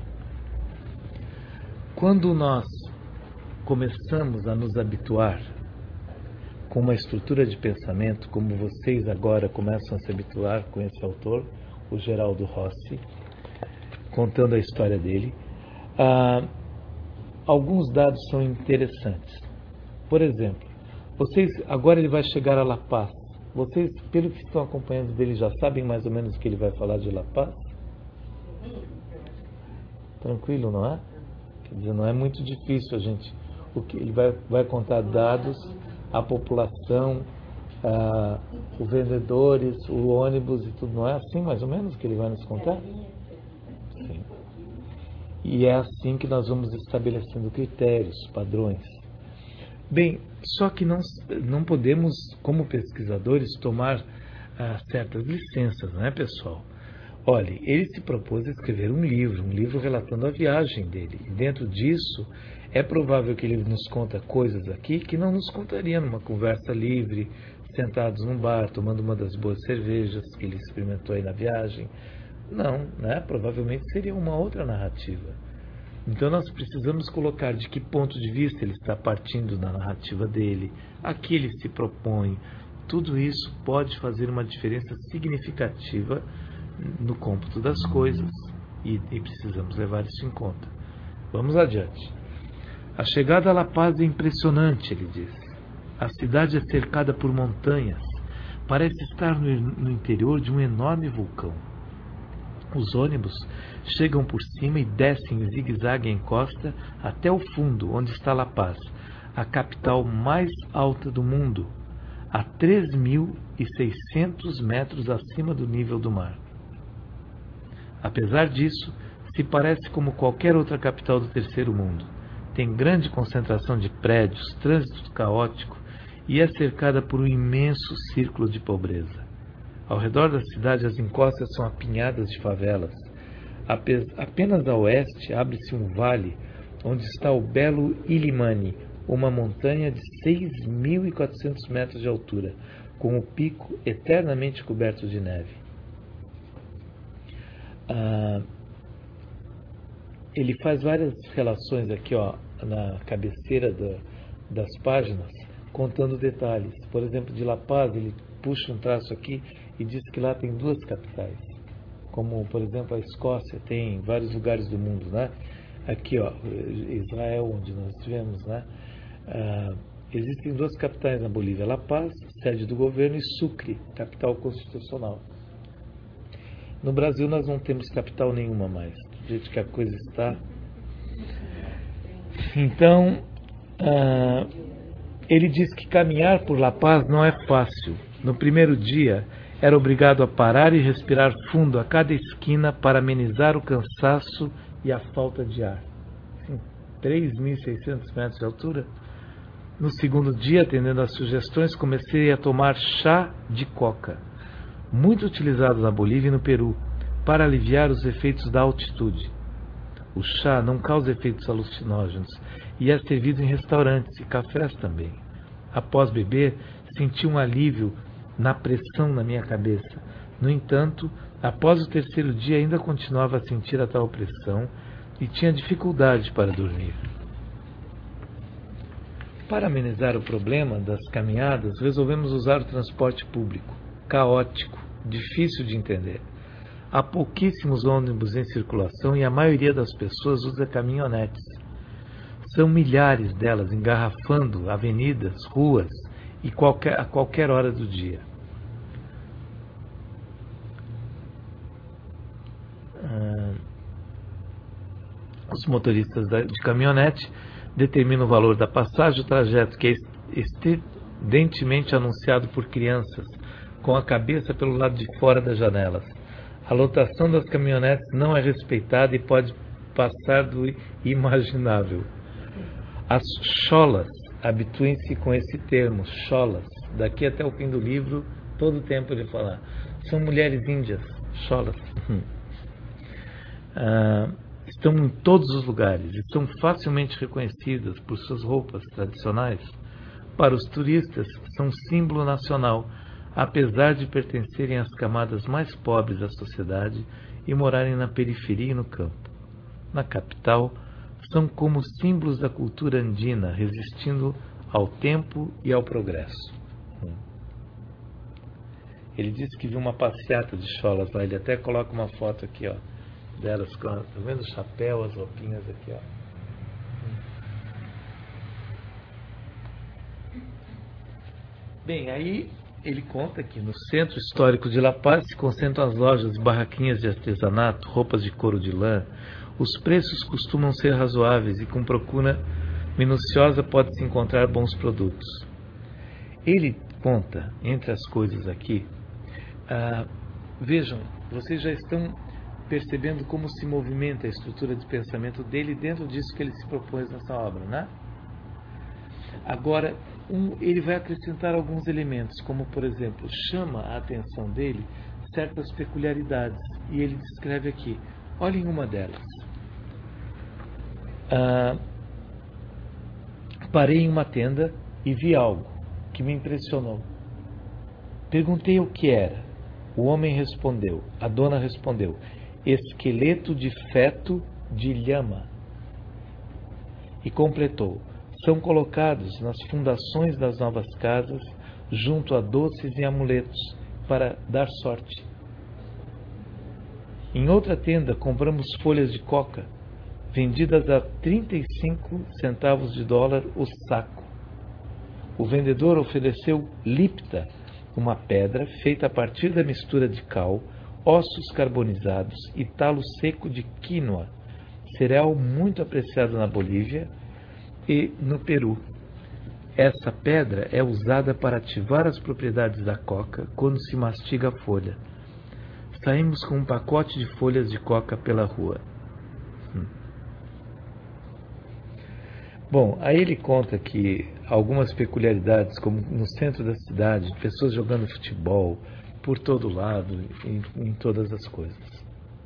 quando nós começamos a nos habituar com uma estrutura de pensamento, como vocês agora começam a se habituar com esse autor, o Geraldo Rossi, contando a história dele, alguns dados são interessantes. Por exemplo, agora ele vai chegar a La Paz. Vocês, pelo que estão acompanhando dele, já sabem mais ou menos o que ele vai falar de La Paz? Tranquilo, não é? Quer dizer, não é muito difícil a gente. Ele vai contar dados, a população, os vendedores, o ônibus e tudo. Não é assim mais ou menos que ele vai nos contar? Sim. E é assim que nós vamos estabelecendo critérios, padrões. Bem, só que não podemos, como pesquisadores, tomar certas licenças, não é, pessoal? Olhe, ele se propôs a escrever um livro relatando a viagem dele. E dentro disso, é provável que ele nos conta coisas aqui que não nos contaria numa conversa livre, sentados num bar, tomando uma das boas cervejas que ele experimentou aí na viagem. Não, né? Provavelmente seria uma outra narrativa. Então nós precisamos colocar de que ponto de vista ele está partindo na narrativa dele, a que ele se propõe. Tudo isso pode fazer uma diferença significativa no cômputo das coisas e precisamos levar isso em conta. Vamos adiante. A chegada a La Paz é impressionante, ele diz. A cidade é cercada por montanhas. Parece estar no interior de um enorme vulcão. Os ônibus chegam por cima e descem em zigue-zague em costa até o fundo, onde está La Paz, a capital mais alta do mundo, a 3.600 metros acima do nível do mar. Apesar disso, se parece como qualquer outra capital do terceiro mundo. Tem grande concentração de prédios, trânsito caótico e é cercada por um imenso círculo de pobreza. Ao redor da cidade, as encostas são apinhadas de favelas. Apenas a oeste abre-se um vale, onde está o belo Illimani, uma montanha de 6.400 metros de altura, com o pico eternamente coberto de neve. Ele faz várias relações aqui, na cabeceira das páginas, contando detalhes. Por exemplo, de La Paz, ele puxa um traço aqui e diz que lá tem duas capitais. Como, por exemplo, a Escócia tem em vários lugares do mundo, né? Aqui, Israel, onde nós estivemos, né? Existem duas capitais na Bolívia: La Paz, sede do governo, e Sucre, capital constitucional. No Brasil nós não temos capital nenhuma mais, do jeito que a coisa está. Então, ele diz que caminhar por La Paz não é fácil. No primeiro dia, era obrigado a parar e respirar fundo a cada esquina para amenizar o cansaço e a falta de ar. 3.600 metros de altura. No segundo dia, atendendo às sugestões, comecei a tomar chá de coca, muito utilizado na Bolívia e no Peru, para aliviar os efeitos da altitude. O chá não causa efeitos alucinógenos e é servido em restaurantes e cafés também. Após beber, senti um alívio na pressão na minha cabeça. No entanto, após o terceiro dia ainda continuava a sentir a tal pressão e tinha dificuldade para dormir. Para amenizar o problema das caminhadas, resolvemos usar o transporte público, caótico, difícil de entender. Há pouquíssimos ônibus em circulação e a maioria das pessoas usa caminhonetes. São milhares delas engarrafando avenidas, ruas e a qualquer hora do dia. Os motoristas de caminhonete determinam o valor da passagem, o trajeto que é estridentemente anunciado por crianças, com a cabeça pelo lado de fora das janelas. A lotação das caminhonetes não é respeitada e pode passar do imaginável. As cholas, habituem-se com esse termo, cholas. Daqui até o fim do livro, todo o tempo ele fala. São mulheres índias, cholas. Estão em todos os lugares e são facilmente reconhecidas por suas roupas tradicionais. Para os turistas, são símbolo nacional, apesar de pertencerem às camadas mais pobres da sociedade e morarem na periferia e no campo. Na capital, são como símbolos da cultura andina, resistindo ao tempo e ao progresso. Ele disse que viu uma passeata de cholas lá, ele até coloca uma foto aqui, delas, tá vendo o chapéu, as roupinhas aqui, Bem, aí ele conta que no centro histórico de La Paz se concentram as lojas e barraquinhas de artesanato, roupas de couro de lã. Os preços costumam ser razoáveis e com procura minuciosa pode-se encontrar bons produtos. Ele ponta, entre as coisas aqui, vejam, vocês já estão percebendo como se movimenta a estrutura de pensamento dele dentro disso que ele se propôs nessa obra, né? Agora, ele vai acrescentar alguns elementos, como, por exemplo, chama a atenção dele certas peculiaridades, e ele descreve aqui. Olhem uma delas. Parei em uma tenda e vi algo que me impressionou. Perguntei o que era. O homem respondeu, a dona respondeu, esqueleto de feto de lhama. E completou, são colocados nas fundações das novas casas, junto a doces e amuletos, para dar sorte. Em outra tenda compramos folhas de coca, vendidas a 35 centavos de dólar o saco. O vendedor ofereceu lipta, uma pedra feita a partir da mistura de cal, ossos carbonizados e talo seco de quinoa, cereal muito apreciado na Bolívia e no Peru. Essa pedra é usada para ativar as propriedades da coca quando se mastiga a folha. Saímos com um pacote de folhas de coca pela rua. Bom, aí ele conta que algumas peculiaridades, como no centro da cidade, pessoas jogando futebol por todo lado, em todas as coisas.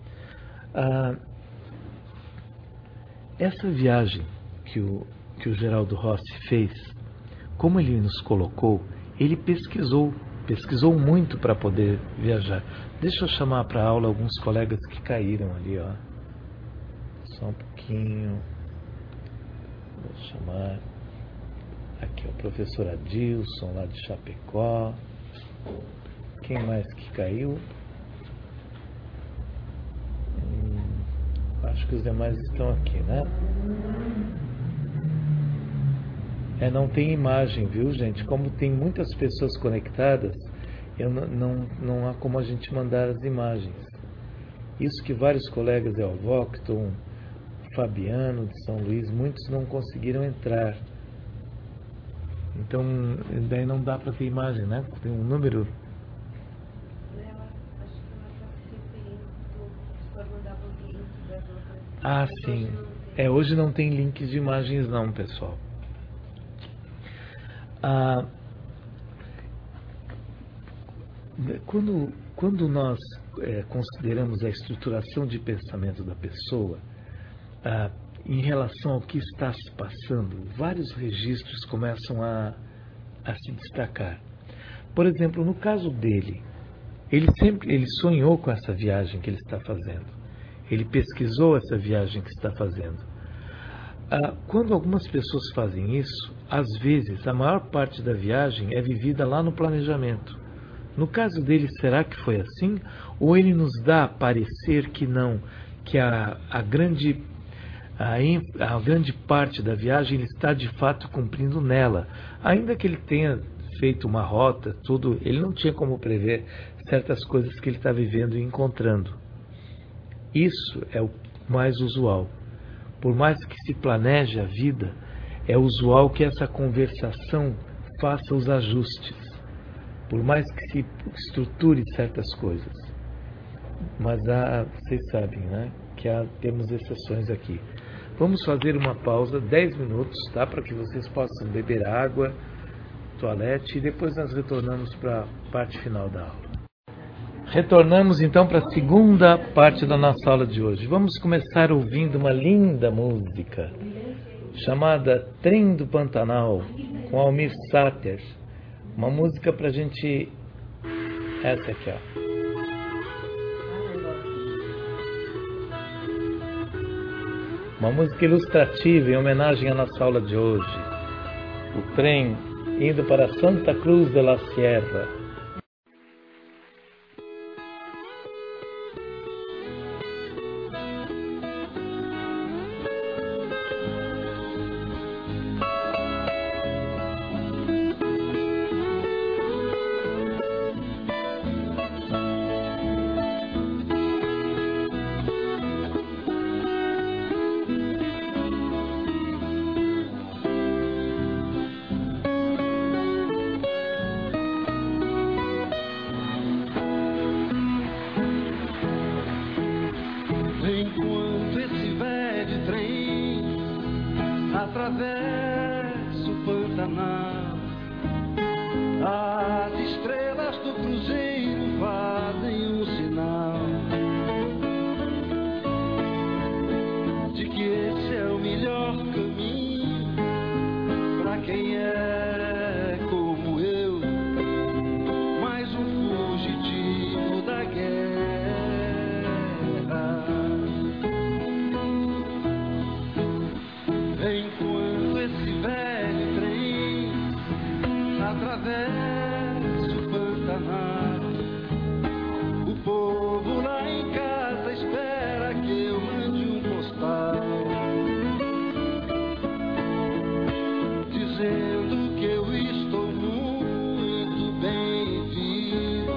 Essa viagem que o Geraldo Rossi fez, como ele nos colocou, ele pesquisou muito para poder viajar. Deixa eu chamar para a aula alguns colegas que caíram ali, ó. Só um pouquinho. Vou chamar aqui o professor Adilson, lá de Chapecó. Quem mais que caiu? Acho que os demais estão aqui, né? Não tem imagem, viu, gente? Como tem muitas pessoas conectadas, não há como a gente mandar as imagens. Isso que vários colegas de Alvocton, Fabiano de São Luís, muitos não conseguiram entrar. Então, daí não dá para ter imagem, né? Tem um número. Ah, sim. Hoje não tem links de imagens não, pessoal. Quando nós consideramos a estruturação de pensamento da pessoa, em relação ao que está se passando, vários registros começam a se destacar. Por exemplo, no caso dele, ele sonhou com essa viagem que ele está fazendo. Ele pesquisou essa viagem que está fazendo. Quando algumas pessoas fazem isso, às vezes a maior parte da viagem é vivida lá no planejamento. No caso dele, será que foi assim? Ou ele nos dá a parecer que não, que a grande parte da viagem ele está de fato cumprindo nela. Ainda que ele tenha feito uma rota, tudo, ele não tinha como prever certas coisas que ele está vivendo e encontrando. Isso é o mais usual. Por mais que se planeje a vida, é usual que essa conversação faça os ajustes. Por mais que se estruture certas coisas. Mas vocês sabem, né? Que temos exceções aqui. Vamos fazer uma pausa, 10 minutos, tá? Para que vocês possam beber água, toalete, e depois nós retornamos para a parte final da aula. Retornamos então para a segunda parte da nossa aula de hoje. Vamos começar ouvindo uma linda música chamada Trem do Pantanal, com Almir Sater. Uma música para a gente... Essa aqui, ó. Uma música ilustrativa em homenagem à nossa aula de hoje. O trem indo para Santa Cruz de la Sierra. atravesso o Pantanal. As estrelas do cruzeiro fazem um sinal de que esse é o melhor caminho para quem é como eu, mais um fugitivo da guerra. Enquanto esse velho trem atravessa o Pantanal, o povo lá em casa espera que eu mande um postal dizendo que eu estou muito bem vivo,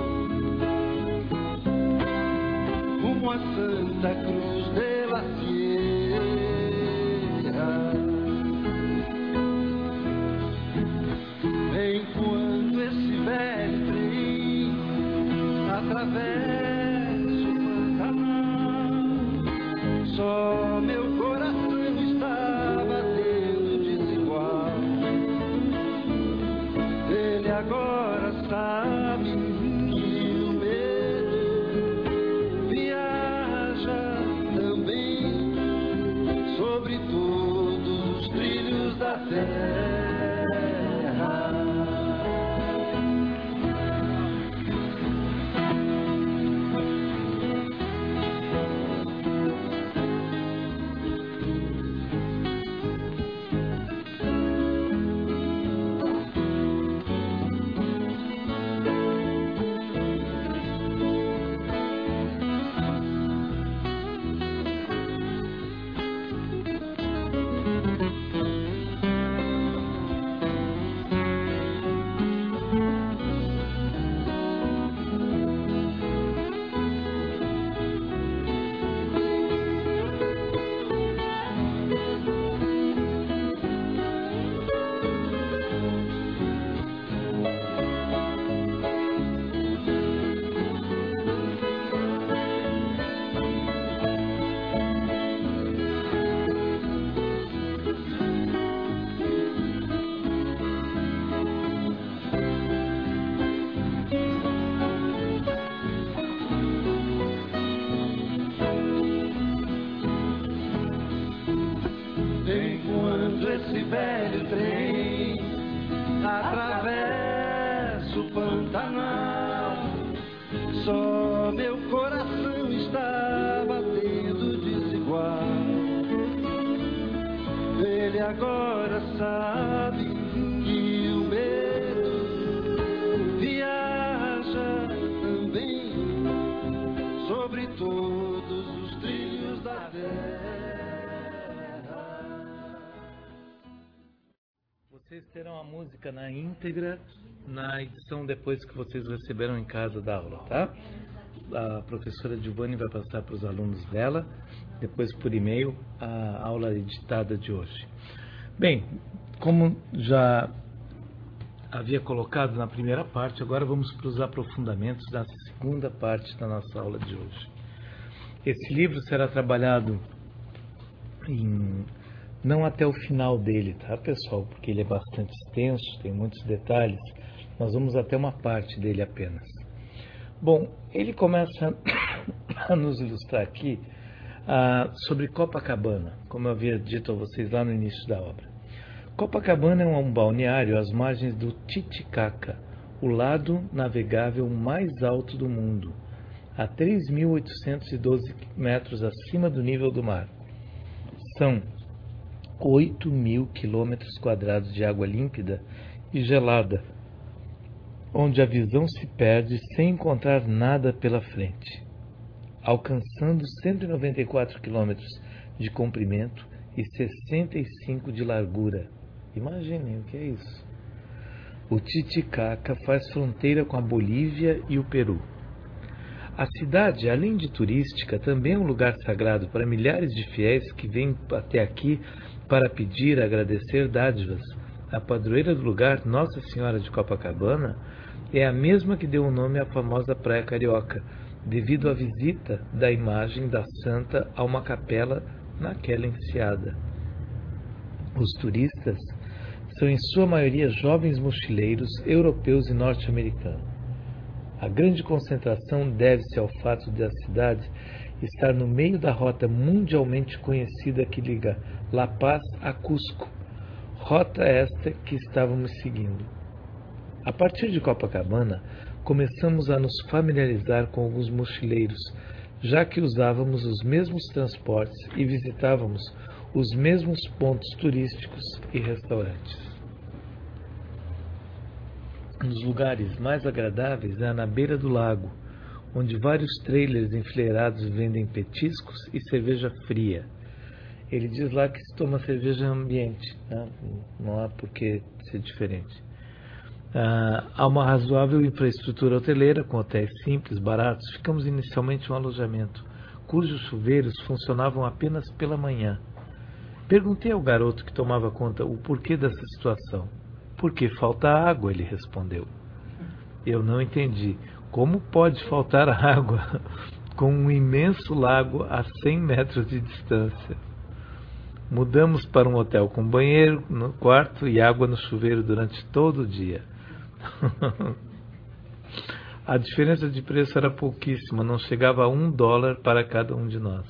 rumo a Santa Cruz de la Sierra. Enquanto esse velho trem atravessa o Pantanal, só meu coração está batendo desigual. Ele agora sabe que o medo viaja também sobre todos os trilhos da terra. Enquanto esse velho trem atravessa o Pantanal, só meu coração está batendo desigual. Ele agora sabe que o medo viaja também sobre todos os trilhos da terra. Vocês terão a música na íntegra na edição depois que vocês receberam em casa da aula, tá? A professora Giovanni vai passar para os alunos dela, depois por e-mail, a aula editada de hoje. Bem, como já havia colocado na primeira parte, agora vamos para os aprofundamentos da segunda parte da nossa aula de hoje. Esse livro será trabalhado não até o final dele, tá, pessoal? Porque ele é bastante extenso, tem muitos detalhes. Nós vamos até uma parte dele apenas. Bom, ele começa a nos ilustrar aqui sobre Copacabana, como eu havia dito a vocês lá no início da obra. Copacabana é um balneário às margens do Titicaca, o lado navegável mais alto do mundo, a 3.812 metros acima do nível do mar. São 8.000 quilômetros quadrados de água límpida e gelada, onde a visão se perde sem encontrar nada pela frente, alcançando 194 quilômetros de comprimento e 65 de largura. Imaginem o que é isso. O Titicaca faz fronteira com a Bolívia e o Peru. A cidade, além de turística, também é um lugar sagrado para milhares de fiéis que vêm até aqui para pedir, agradecer dádivas. A padroeira do lugar, Nossa Senhora de Copacabana, é a mesma que deu o nome à famosa Praia Carioca, devido à visita da imagem da santa a uma capela naquela enseada. Os turistas são em sua maioria jovens mochileiros europeus e norte-americanos. A grande concentração deve-se ao fato de a cidade estar no meio da rota mundialmente conhecida que liga La Paz a Cusco, rota esta que estávamos seguindo. A partir de Copacabana, começamos a nos familiarizar com alguns mochileiros, já que usávamos os mesmos transportes e visitávamos os mesmos pontos turísticos e restaurantes. Um dos lugares mais agradáveis é na beira do lago, onde vários trailers enfileirados vendem petiscos e cerveja fria. Ele diz lá que se toma cerveja ambiente, né? Não há por que ser diferente. Há uma razoável infraestrutura hoteleira, com hotéis simples, baratos. Ficamos inicialmente em um alojamento, cujos chuveiros funcionavam apenas pela manhã. Perguntei ao garoto que tomava conta o porquê dessa situação. Porque falta água, ele respondeu. Eu não entendi. Como pode faltar água com um imenso lago a 100 metros de distância? Mudamos para um hotel com banheiro no quarto e água no chuveiro durante todo o dia. A diferença de preço era pouquíssima, não chegava a $1 para cada um de nós.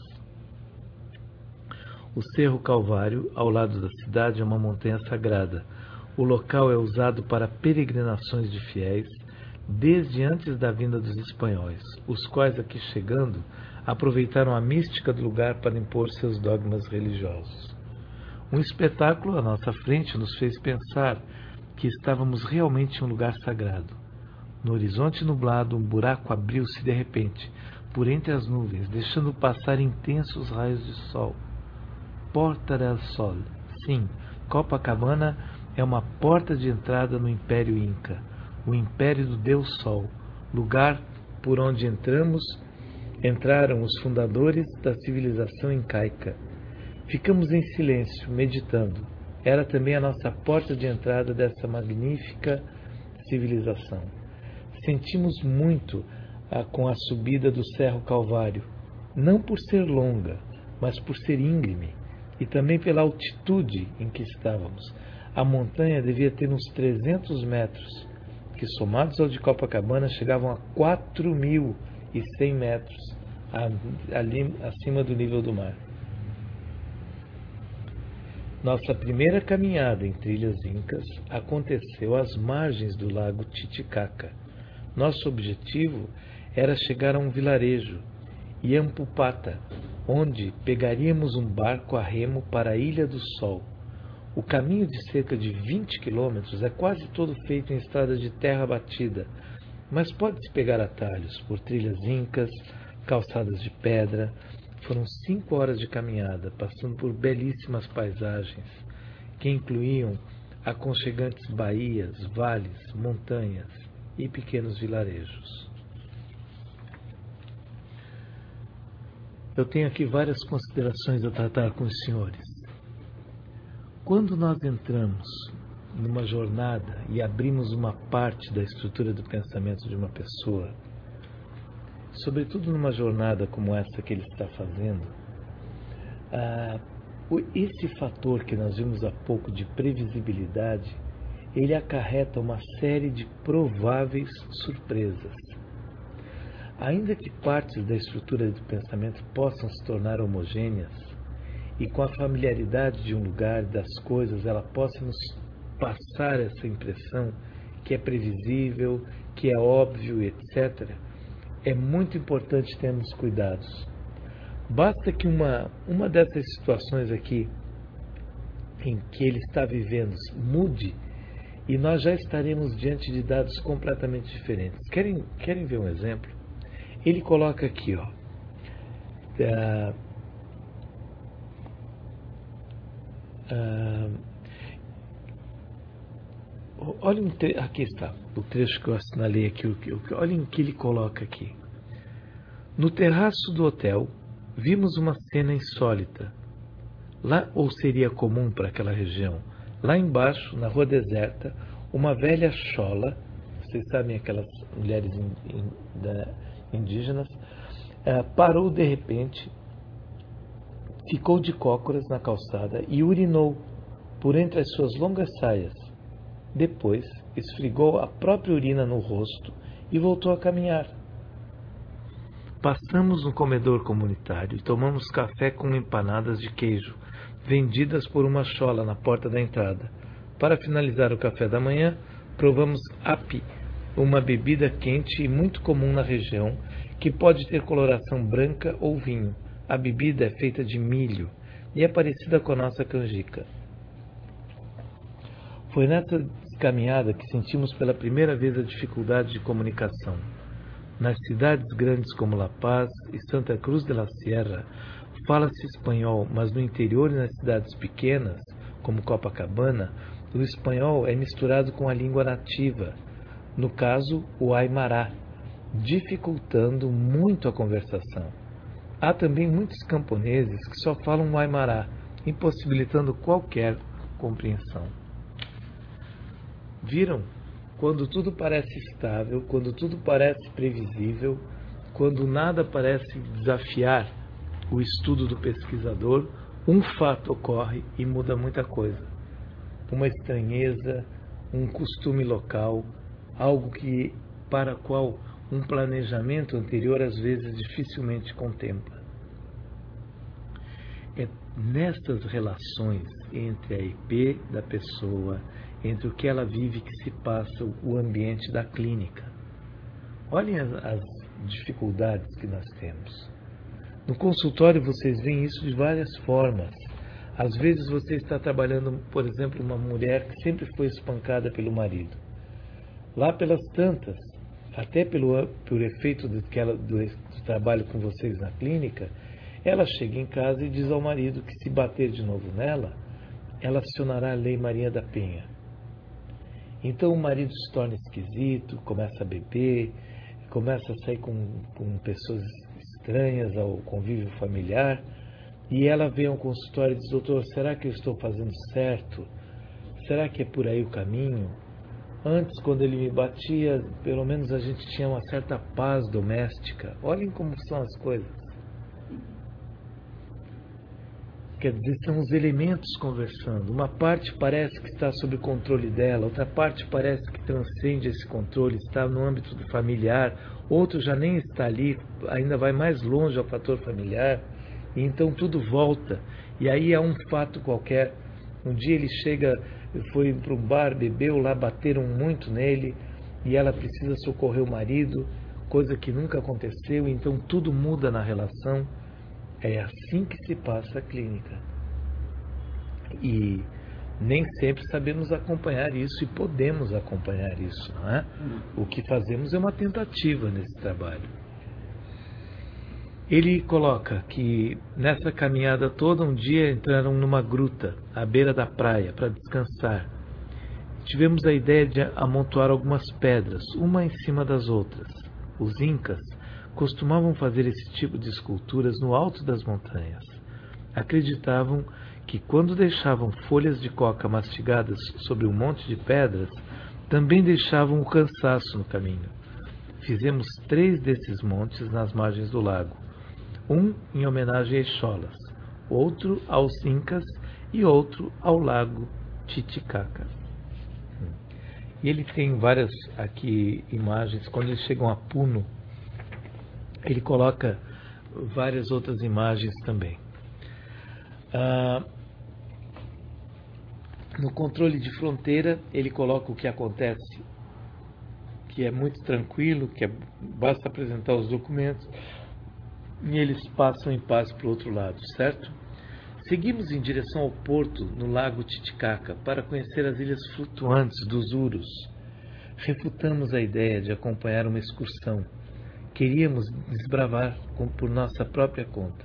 O Cerro Calvário, ao lado da cidade, é uma montanha sagrada. O local é usado para peregrinações de fiéis desde antes da vinda dos espanhóis, os quais, aqui chegando, aproveitaram a mística do lugar para impor seus dogmas religiosos. Um espetáculo à nossa frente nos fez pensar que estávamos realmente em um lugar sagrado. No horizonte nublado, um buraco abriu-se de repente, por entre as nuvens, deixando passar intensos raios de sol. Porta del Sol. Sim, Copacabana é uma porta de entrada no Império Inca, o Império do Deus Sol, lugar por onde entraram os fundadores da civilização incaica. Ficamos em silêncio, meditando. Era também a nossa porta de entrada dessa magnífica civilização. Sentimos muito com a subida do Cerro Calvário, não por ser longa, mas por ser íngreme, e também pela altitude em que estávamos. A montanha devia ter uns 300 metros, que somados ao de Copacabana chegavam a 4.100 metros ali acima do nível do mar. Nossa primeira caminhada em trilhas incas aconteceu às margens do lago Titicaca. Nosso objetivo era chegar a um vilarejo, Yampupata, onde pegaríamos um barco a remo para a Ilha do Sol. O caminho de cerca de 20 quilômetros é quase todo feito em estrada de terra batida, mas pode-se pegar atalhos por trilhas incas, calçadas de pedra. Foram 5 horas de caminhada, passando por belíssimas paisagens, que incluíam aconchegantes baías, vales, montanhas e pequenos vilarejos. Eu tenho aqui várias considerações a tratar com os senhores. Quando nós entramos numa jornada e abrimos uma parte da estrutura do pensamento de uma pessoa, sobretudo numa jornada como essa que ele está fazendo, esse fator que nós vimos há pouco de previsibilidade, ele acarreta uma série de prováveis surpresas. Ainda que partes da estrutura do pensamento possam se tornar homogêneas, e com a familiaridade de um lugar e das coisas ela possa nos passar essa impressão que é previsível, que é óbvio, etc., é muito importante termos cuidados. Basta que uma dessas situações aqui em que ele está vivendo mude e nós já estaremos diante de dados completamente diferentes. Querem ver um exemplo? Ele coloca aqui, ó, olhem, aqui está o trecho que eu assinalei aqui. Olhem o que ele coloca aqui. No terraço do hotel, vimos uma cena insólita. Lá, ou seria comum para aquela região, lá embaixo, na rua deserta, uma velha chola, vocês sabem, aquelas mulheres indígenas, parou de repente, ficou de cócoras na calçada e urinou por entre as suas longas saias. Depois, esfregou a própria urina no rosto e voltou a caminhar. Passamos no comedor comunitário e tomamos café com empanadas de queijo, vendidas por uma chola na porta da entrada. Para finalizar o café da manhã, provamos api, uma bebida quente e muito comum na região, que pode ter coloração branca ou vinho. A bebida é feita de milho e é parecida com a nossa canjica. Foi nessa caminhada que sentimos pela primeira vez a dificuldade de comunicação. Nas cidades grandes como La Paz e Santa Cruz de la Sierra, fala-se espanhol, mas no interior e nas cidades pequenas, como Copacabana, o espanhol é misturado com a língua nativa, no caso, o aimará, dificultando muito a conversação. Há também muitos camponeses que só falam o aimará, impossibilitando qualquer compreensão. Viram? Quando tudo parece estável, quando tudo parece previsível, quando nada parece desafiar o estudo do pesquisador, um fato ocorre e muda muita coisa. Uma estranheza, um costume local, algo para o qual um planejamento anterior às vezes dificilmente contempla. É nestas relações entre a IP da pessoa, entre o que ela vive, que se passa o ambiente da clínica. Olhem as dificuldades que nós temos. No consultório vocês veem isso de várias formas. Às vezes você está trabalhando, por exemplo, uma mulher que sempre foi espancada pelo marido. Lá pelas tantas, até por efeito do trabalho com vocês na clínica, ela chega em casa e diz ao marido que se bater de novo nela, ela acionará a Lei Maria da Penha. Então o marido se torna esquisito, começa a beber, começa a sair com pessoas estranhas ao convívio familiar, e ela vem ao consultório e diz: doutor, será que eu estou fazendo certo? Será que é por aí o caminho? Antes, quando ele me batia, pelo menos a gente tinha uma certa paz doméstica. Olhem como são as coisas. Quer dizer, são os elementos conversando. Uma parte parece que está sob o controle dela, outra parte parece que transcende esse controle, está no âmbito do familiar, outro já nem está ali, ainda vai mais longe ao fator familiar, e então tudo volta. E aí há um fato qualquer. Um dia ele foi para um bar, bebeu, lá bateram muito nele, e ela precisa socorrer o marido, coisa que nunca aconteceu, então tudo muda na relação. É assim que se passa a clínica. E nem sempre sabemos acompanhar isso e podemos acompanhar isso, não é? O que fazemos é uma tentativa nesse trabalho. Ele coloca que nessa caminhada toda, um dia entraram numa gruta à beira da praia para descansar. Tivemos a ideia de amontoar algumas pedras, uma em cima das outras. Os incas costumavam fazer esse tipo de esculturas no alto das montanhas. Acreditavam que quando deixavam folhas de coca mastigadas sobre um monte de pedras, também deixavam o cansaço no caminho. Fizemos 3 desses montes nas margens do lago. Um em homenagem a Exolas, outro aos Incas e outro ao lago Titicaca. E ele tem várias aqui imagens. Quando eles chegam a Puno, ele coloca várias outras imagens também. No controle de fronteira, ele coloca o que acontece, que é muito tranquilo, basta apresentar os documentos e eles passam em paz para o outro lado, certo? Seguimos em direção ao porto, no lago Titicaca, para conhecer as ilhas flutuantes dos Urus. Refutamos a ideia de acompanhar uma excursão. Queríamos desbravar por nossa própria conta.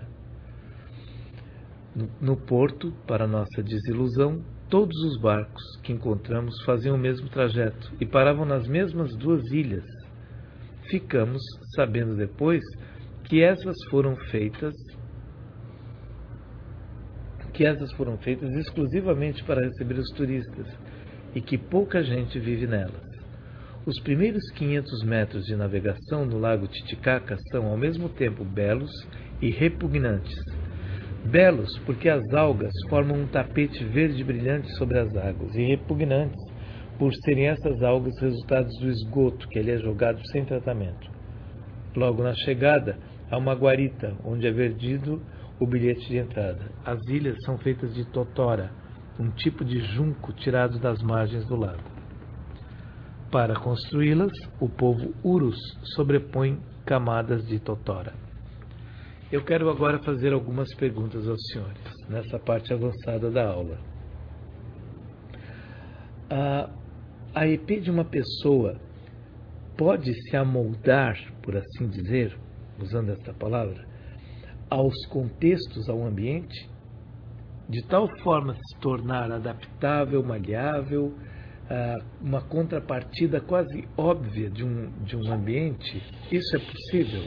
No porto, para nossa desilusão, todos os barcos que encontramos faziam o mesmo trajeto e paravam nas mesmas 2 ilhas. Ficamos sabendo depois que essas foram feitas exclusivamente para receber os turistas e que pouca gente vive nelas. Os primeiros 500 metros de navegação no lago Titicaca são ao mesmo tempo belos e repugnantes. Belos porque as algas formam um tapete verde brilhante sobre as águas, e repugnantes por serem essas algas resultados do esgoto que ali é jogado sem tratamento. Logo na chegada, há uma guarita, onde é vendido o bilhete de entrada. As ilhas são feitas de totora, um tipo de junco tirado das margens do lago. Para construí-las, o povo Urus sobrepõe camadas de totora. Eu quero agora fazer algumas perguntas aos senhores, nessa parte avançada da aula. A EP de uma pessoa pode se amoldar, por assim dizer, usando essa palavra, aos contextos, ao ambiente, de tal forma se tornar adaptável, maleável, uma contrapartida quase óbvia de um ambiente? Isso é possível?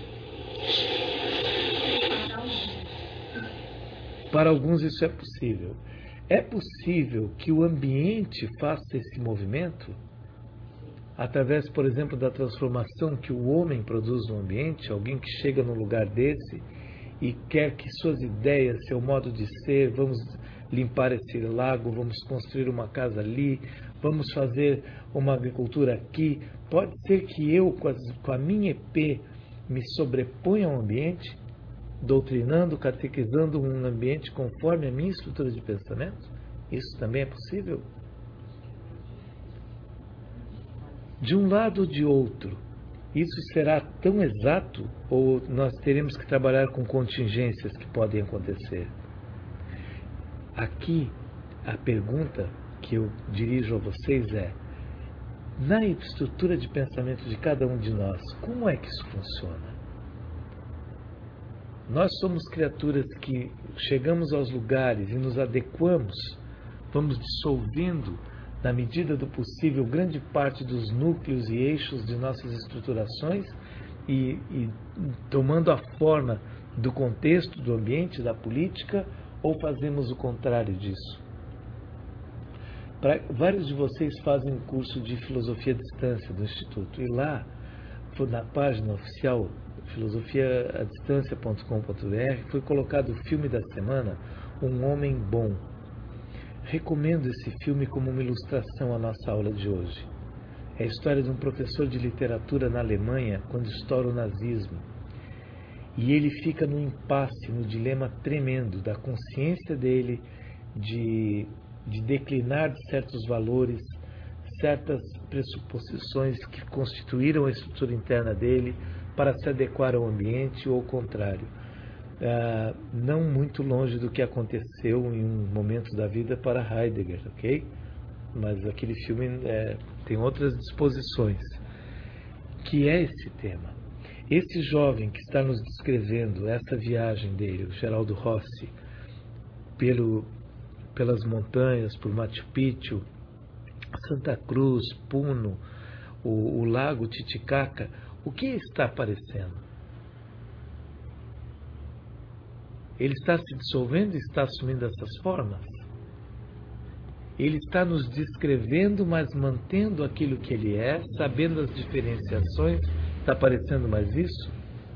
Para alguns isso é possível. É possível que o ambiente faça esse movimento? Através, por exemplo, da transformação que o homem produz no ambiente, alguém que chega num lugar desse e quer que suas ideias, seu modo de ser, vamos limpar esse lago, vamos construir uma casa ali, vamos fazer uma agricultura aqui. Pode ser que eu, com a minha EP, me sobreponha ao ambiente, doutrinando, catequizando um ambiente conforme a minha estrutura de pensamento? Isso também é possível? De um lado ou de outro, isso será tão exato ou nós teremos que trabalhar com contingências que podem acontecer? Aqui, a pergunta que eu dirijo a vocês é: na estrutura de pensamento de cada um de nós, como é que isso funciona? Nós somos criaturas que chegamos aos lugares e nos adequamos, vamos dissolvendo, na medida do possível, grande parte dos núcleos e eixos de nossas estruturações e tomando a forma do contexto, do ambiente, da política, ou fazemos o contrário disso? Vários de vocês fazem um curso de filosofia à distância do Instituto, e lá, na página oficial filosofiaadistancia.com.br, foi colocado o filme da semana, Um Homem Bom. Recomendo esse filme como uma ilustração à nossa aula de hoje. É a história de um professor de literatura na Alemanha quando estoura o nazismo. E ele fica no impasse, no dilema tremendo da consciência dele de declinar de certos valores, certas pressuposições que constituíram a estrutura interna dele para se adequar ao ambiente ou ao contrário. Não muito longe do que aconteceu em um momento da vida para Heidegger, ok? Mas aquele filme tem outras disposições. Que é esse tema? Esse jovem que está nos descrevendo essa viagem dele, o Geraldo Rossi, pelas montanhas, por Machu Picchu, Santa Cruz, Puno, o lago Titicaca, o que está aparecendo? Ele está se dissolvendo e está assumindo essas formas? Ele está nos descrevendo, mas mantendo aquilo que ele é, sabendo as diferenciações? Está aparecendo mais isso?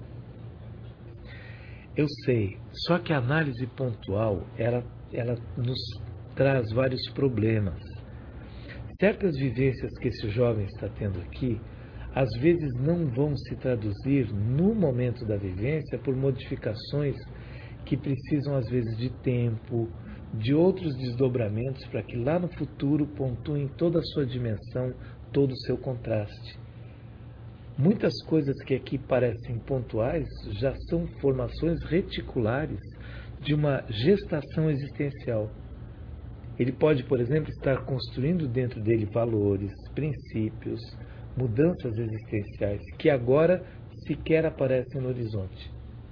Eu sei, só que a análise pontual, ela nos traz vários problemas. Certas vivências que esse jovem está tendo aqui, às vezes não vão se traduzir no momento da vivência por modificações que precisam às vezes de tempo, de outros desdobramentos para que lá no futuro pontuem toda a sua dimensão, todo o seu contraste. Muitas coisas que aqui parecem pontuais já são formações reticulares de uma gestação existencial. Ele pode, por exemplo, estar construindo dentro dele valores, princípios, mudanças existenciais que agora sequer aparecem no horizonte.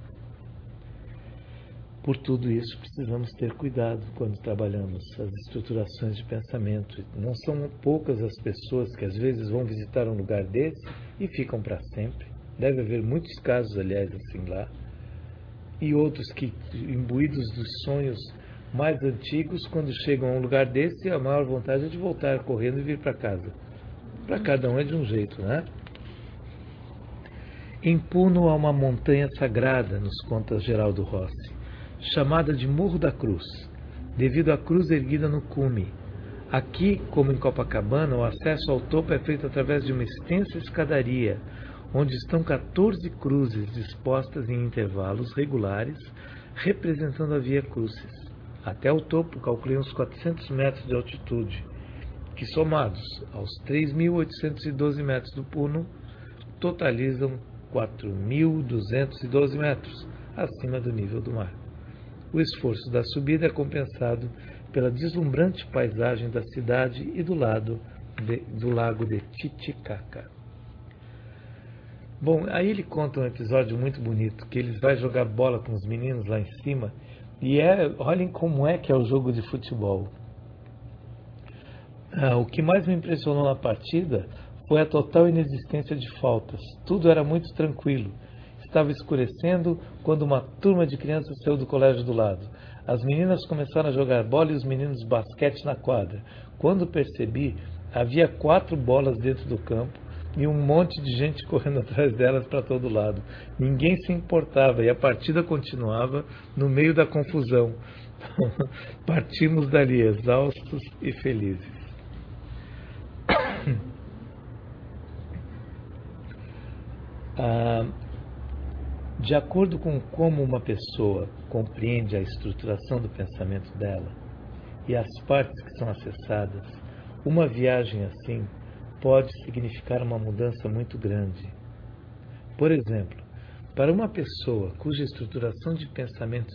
Por tudo isso, precisamos ter cuidado quando trabalhamos as estruturações de pensamento. Não são poucas as pessoas que às vezes vão visitar um lugar desse e ficam para sempre. Deve haver muitos casos, aliás, assim lá. E outros que, imbuídos dos sonhos mais antigos, quando chegam a um lugar desse, a maior vontade é de voltar correndo e vir para casa. Para cada um é de um jeito, né? Em Puno há uma montanha sagrada, nos conta Geraldo Rossi. chamada de Morro da Cruz, devido à cruz erguida no cume. Aqui, como em Copacabana, o acesso ao topo é feito através de uma extensa escadaria, onde estão 14 cruzes dispostas em intervalos regulares, representando a Via Crucis. Até o topo, calculei uns 400 metros de altitude, que somados aos 3.812 metros do Puno, totalizam 4.212 metros acima do nível do mar. O esforço da subida é compensado pela deslumbrante paisagem da cidade e do lago de Titicaca. Bom, aí ele conta um episódio muito bonito, que ele vai jogar bola com os meninos lá em cima, e olhem como é que é o jogo de futebol. O que mais me impressionou na partida foi a total inexistência de faltas. Tudo era muito tranquilo. Estava escurecendo quando uma turma de crianças saiu do colégio do lado. As meninas começaram a jogar bola e os meninos basquete na quadra. Quando percebi, havia 4 bolas dentro do campo e um monte de gente correndo atrás delas para todo lado. Ninguém se importava e a partida continuava no meio da confusão. Partimos dali exaustos e felizes. De acordo com como uma pessoa compreende a estruturação do pensamento dela e as partes que são acessadas, uma viagem assim pode significar uma mudança muito grande. Por exemplo, para uma pessoa cuja estruturação de pensamento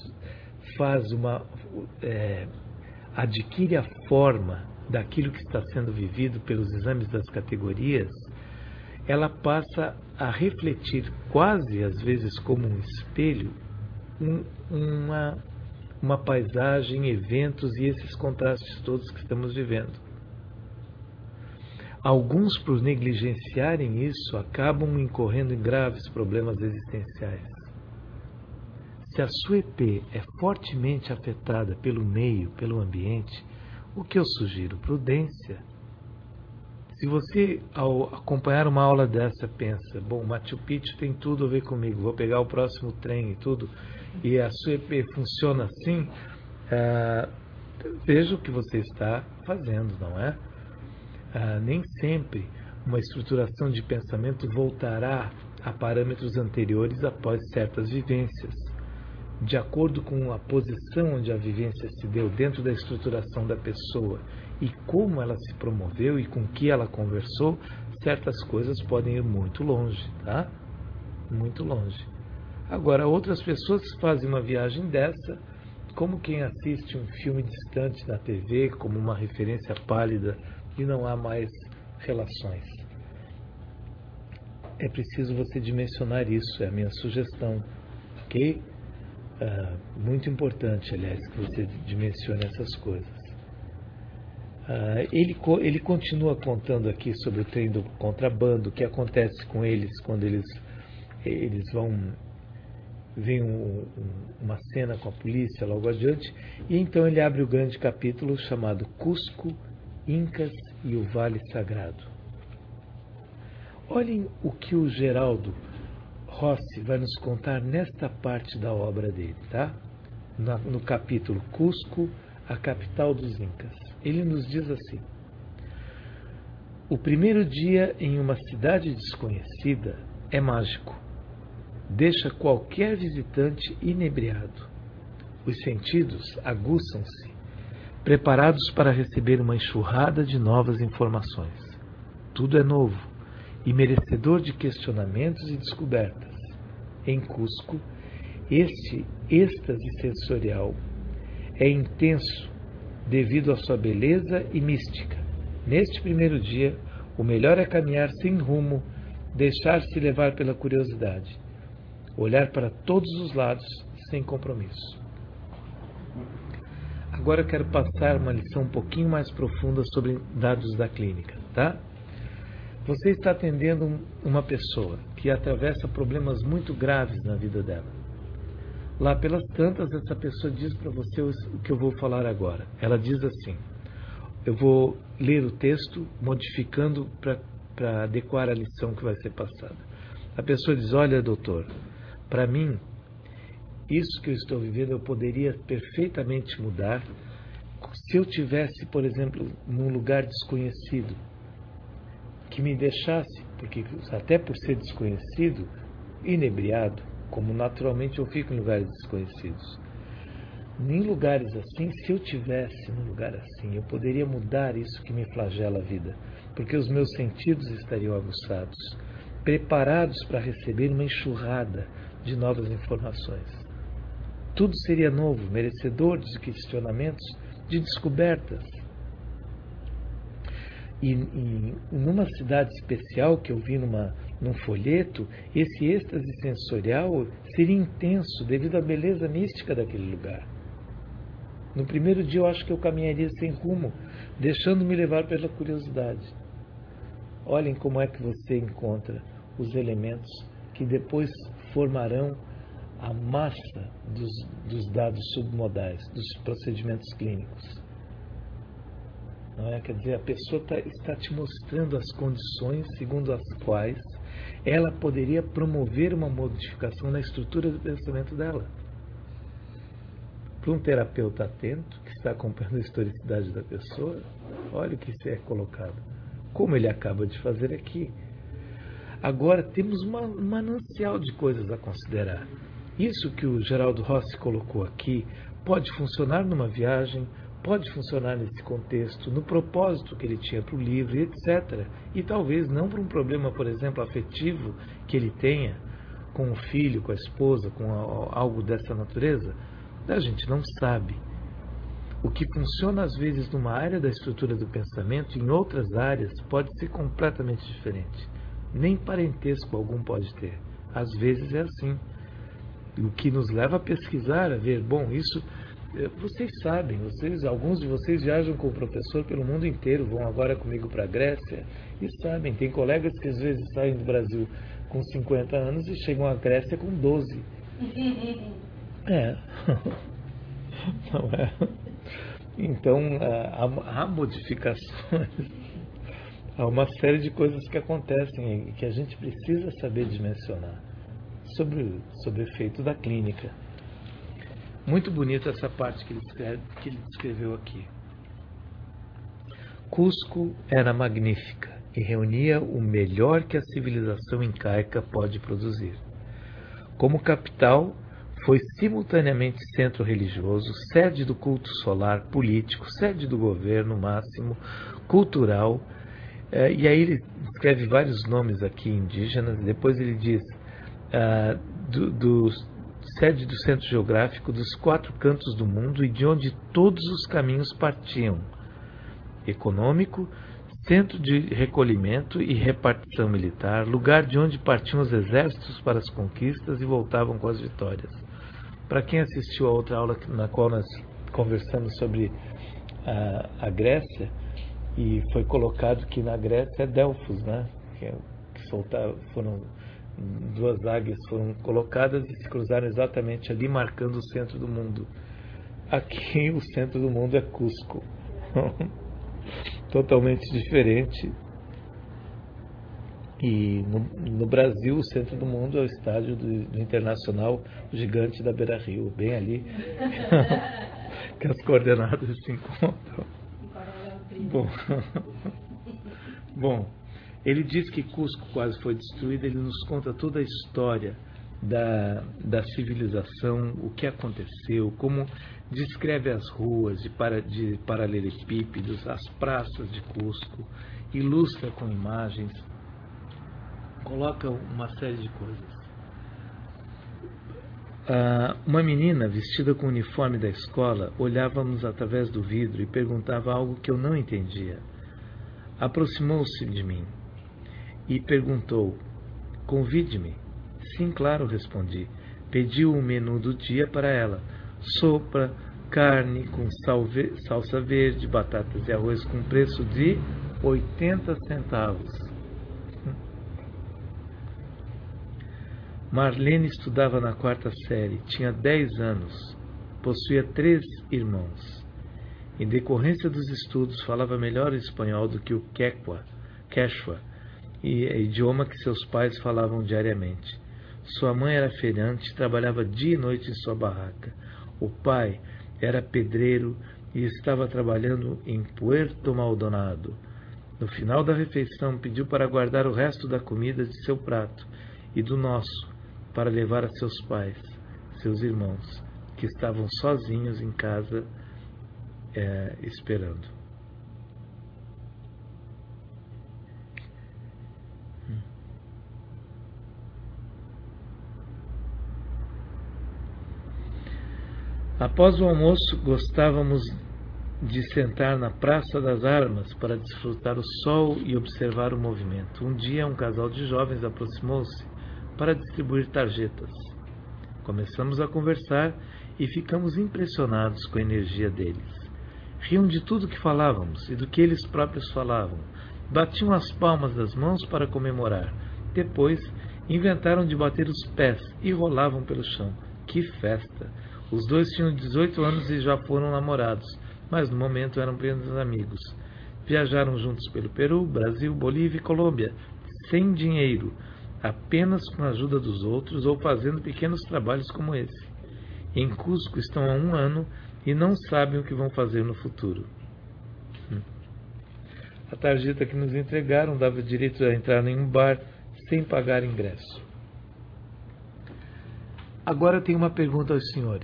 adquire a forma daquilo que está sendo vivido pelos exames das categorias, ela passa a refletir quase às vezes como um espelho uma paisagem, eventos e esses contrastes todos que estamos vivendo. Alguns, por negligenciarem isso, acabam incorrendo em graves problemas existenciais. Se a sua EP é fortemente afetada pelo meio, pelo ambiente, o que eu sugiro? Prudência. Se você, ao acompanhar uma aula dessa, pensa, bom, Machu Picchu tem tudo a ver comigo, vou pegar o próximo trem e tudo, e a sua EP funciona assim, veja o que você está fazendo, não é? Nem sempre uma estruturação de pensamento voltará a parâmetros anteriores após certas vivências. De acordo com a posição onde a vivência se deu dentro da estruturação da pessoa e como ela se promoveu e com que ela conversou, certas coisas podem ir muito longe, tá? Muito longe. Agora, outras pessoas fazem uma viagem dessa, como quem assiste um filme distante na TV, como uma referência pálida e não há mais relações. É preciso você dimensionar isso, é a minha sugestão, ok? Muito importante, aliás, que você dimensione essas coisas. Ele continua contando aqui sobre o trem do contrabando, o que acontece com eles quando eles vão ver uma cena com a polícia logo adiante, e então ele abre o grande capítulo chamado Cusco, Incas e o Vale Sagrado. Olhem o que o Geraldo Rossi vai nos contar nesta parte da obra dele, tá? No capítulo Cusco, a capital dos Incas. Ele nos diz assim: o primeiro dia em uma cidade desconhecida é mágico. Deixa qualquer visitante inebriado. Os sentidos aguçam-se, preparados para receber uma enxurrada de novas informações. Tudo é novo e merecedor de questionamentos e descobertas. Em Cusco, este êxtase sensorial é intenso devido à sua beleza e mística. Neste primeiro dia, o melhor é caminhar sem rumo, deixar-se levar pela curiosidade, olhar para todos os lados sem compromisso. Agora eu quero passar uma lição um pouquinho mais profunda sobre dados da clínica, tá? Você está atendendo uma pessoa que atravessa problemas muito graves na vida dela. Lá pelas tantas, essa pessoa diz para você o que eu vou falar agora. Ela diz assim, eu vou ler o texto modificando para adequar a lição que vai ser passada. A pessoa diz, olha doutor, para mim, isso que eu estou vivendo eu poderia perfeitamente mudar se eu tivesse, por exemplo, num lugar desconhecido, que me deixasse, porque até por ser desconhecido, inebriado, como naturalmente eu fico em lugares desconhecidos. Em lugares assim, se eu tivesse num lugar assim, eu poderia mudar isso que me flagela a vida, porque os meus sentidos estariam aguçados, preparados para receber uma enxurrada de novas informações. Tudo seria novo, merecedor de questionamentos, de descobertas. E numa cidade especial que eu vi num folheto, esse êxtase sensorial seria intenso devido à beleza mística daquele lugar. No primeiro dia eu acho que eu caminharia sem rumo, deixando-me levar pela curiosidade. Olhem como é que você encontra os elementos que depois formarão a massa dos dados submodais, dos procedimentos clínicos. Não é? Quer dizer, a pessoa está te mostrando as condições segundo as quais ela poderia promover uma modificação na estrutura do pensamento dela. Para um terapeuta atento, que está acompanhando a historicidade da pessoa, olha o que isso é colocado. Como ele acaba de fazer aqui. Agora temos um manancial de coisas a considerar. Isso que o Geraldo Rossi colocou aqui pode funcionar numa viagem, pode funcionar nesse contexto, no propósito que ele tinha para o livro, etc. E talvez não para um problema, por exemplo, afetivo que ele tenha com o filho, com a esposa, com algo dessa natureza. A gente não sabe. O que funciona às vezes numa área da estrutura do pensamento, em outras áreas, pode ser completamente diferente. Nem parentesco algum pode ter. Às vezes é assim. O que nos leva a pesquisar, a ver, bom, isso, vocês sabem, alguns de vocês viajam com o professor pelo mundo inteiro, vão agora comigo para a Grécia, e sabem, tem colegas que às vezes saem do Brasil com 50 anos e chegam à Grécia com 12. Não é? Então, há modificações, há uma série de coisas que acontecem e que a gente precisa saber dimensionar sobre o efeito da clínica. Muito bonita essa parte que ele descreveu aqui. Cusco era magnífica e reunia o melhor que a civilização incaica pode produzir. Como capital, foi simultaneamente centro religioso, sede do culto solar, político, sede do governo máximo, cultural. E aí ele escreve vários nomes aqui indígenas, depois ele diz sede do centro geográfico dos 4 cantos do mundo e de onde todos os caminhos partiam. Econômico, centro de recolhimento e repartição militar, lugar de onde partiam os exércitos para as conquistas e voltavam com as vitórias. Para quem assistiu a outra aula na qual nós conversamos sobre a Grécia, e foi colocado que na Grécia é Delfos, né? Foram 2 águias foram colocadas e se cruzaram exatamente ali, marcando o centro do mundo. Aqui o centro do mundo é Cusco. Totalmente diferente. E no Brasil, o centro do mundo é o estádio do Internacional, o gigante da Beira-Rio, bem ali, que as coordenadas se encontram. Bom, ele diz que Cusco quase foi destruída, ele nos conta toda a história da civilização, o que aconteceu, como descreve as ruas de paralelepípedos, as praças de Cusco, ilustra com imagens, coloca uma série de coisas. Uma menina vestida com o uniforme da escola olhava-nos através do vidro e perguntava algo que eu não entendia. Aproximou-se de mim e perguntou: "Convide-me?" "Sim, claro", respondi. Pediu o menu do dia para ela: sopa, carne com salsa verde, batatas e arroz com preço de 80 centavos. Marlene estudava na 4ª série, tinha 10 anos, possuía 3 irmãos. Em decorrência dos estudos, falava melhor espanhol do que o Quechua, idioma que seus pais falavam diariamente. Sua mãe era feirante e trabalhava dia e noite em sua barraca. O pai era pedreiro e estava trabalhando em Puerto Maldonado. No final da refeição, pediu para guardar o resto da comida de seu prato e do nosso para levar a seus pais, seus irmãos, que estavam sozinhos em casa esperando. Após o almoço, gostávamos de sentar na Praça das Armas para desfrutar o sol e observar o movimento. Um dia, um casal de jovens aproximou-se para distribuir tarjetas. Começamos a conversar e ficamos impressionados com a energia deles. Riam de tudo que falávamos e do que eles próprios falavam. Batiam as palmas das mãos para comemorar. Depois, inventaram de bater os pés e rolavam pelo chão. Que festa! Os dois tinham 18 anos e já foram namorados, mas no momento eram apenas amigos. Viajaram juntos pelo Peru, Brasil, Bolívia e Colômbia, sem dinheiro, apenas com a ajuda dos outros ou fazendo pequenos trabalhos como esse. Em Cusco estão há 1 ano e não sabem o que vão fazer no futuro. A tarjeta que nos entregaram dava direito a entrar em um bar sem pagar ingresso. Agora eu tenho uma pergunta aos senhores.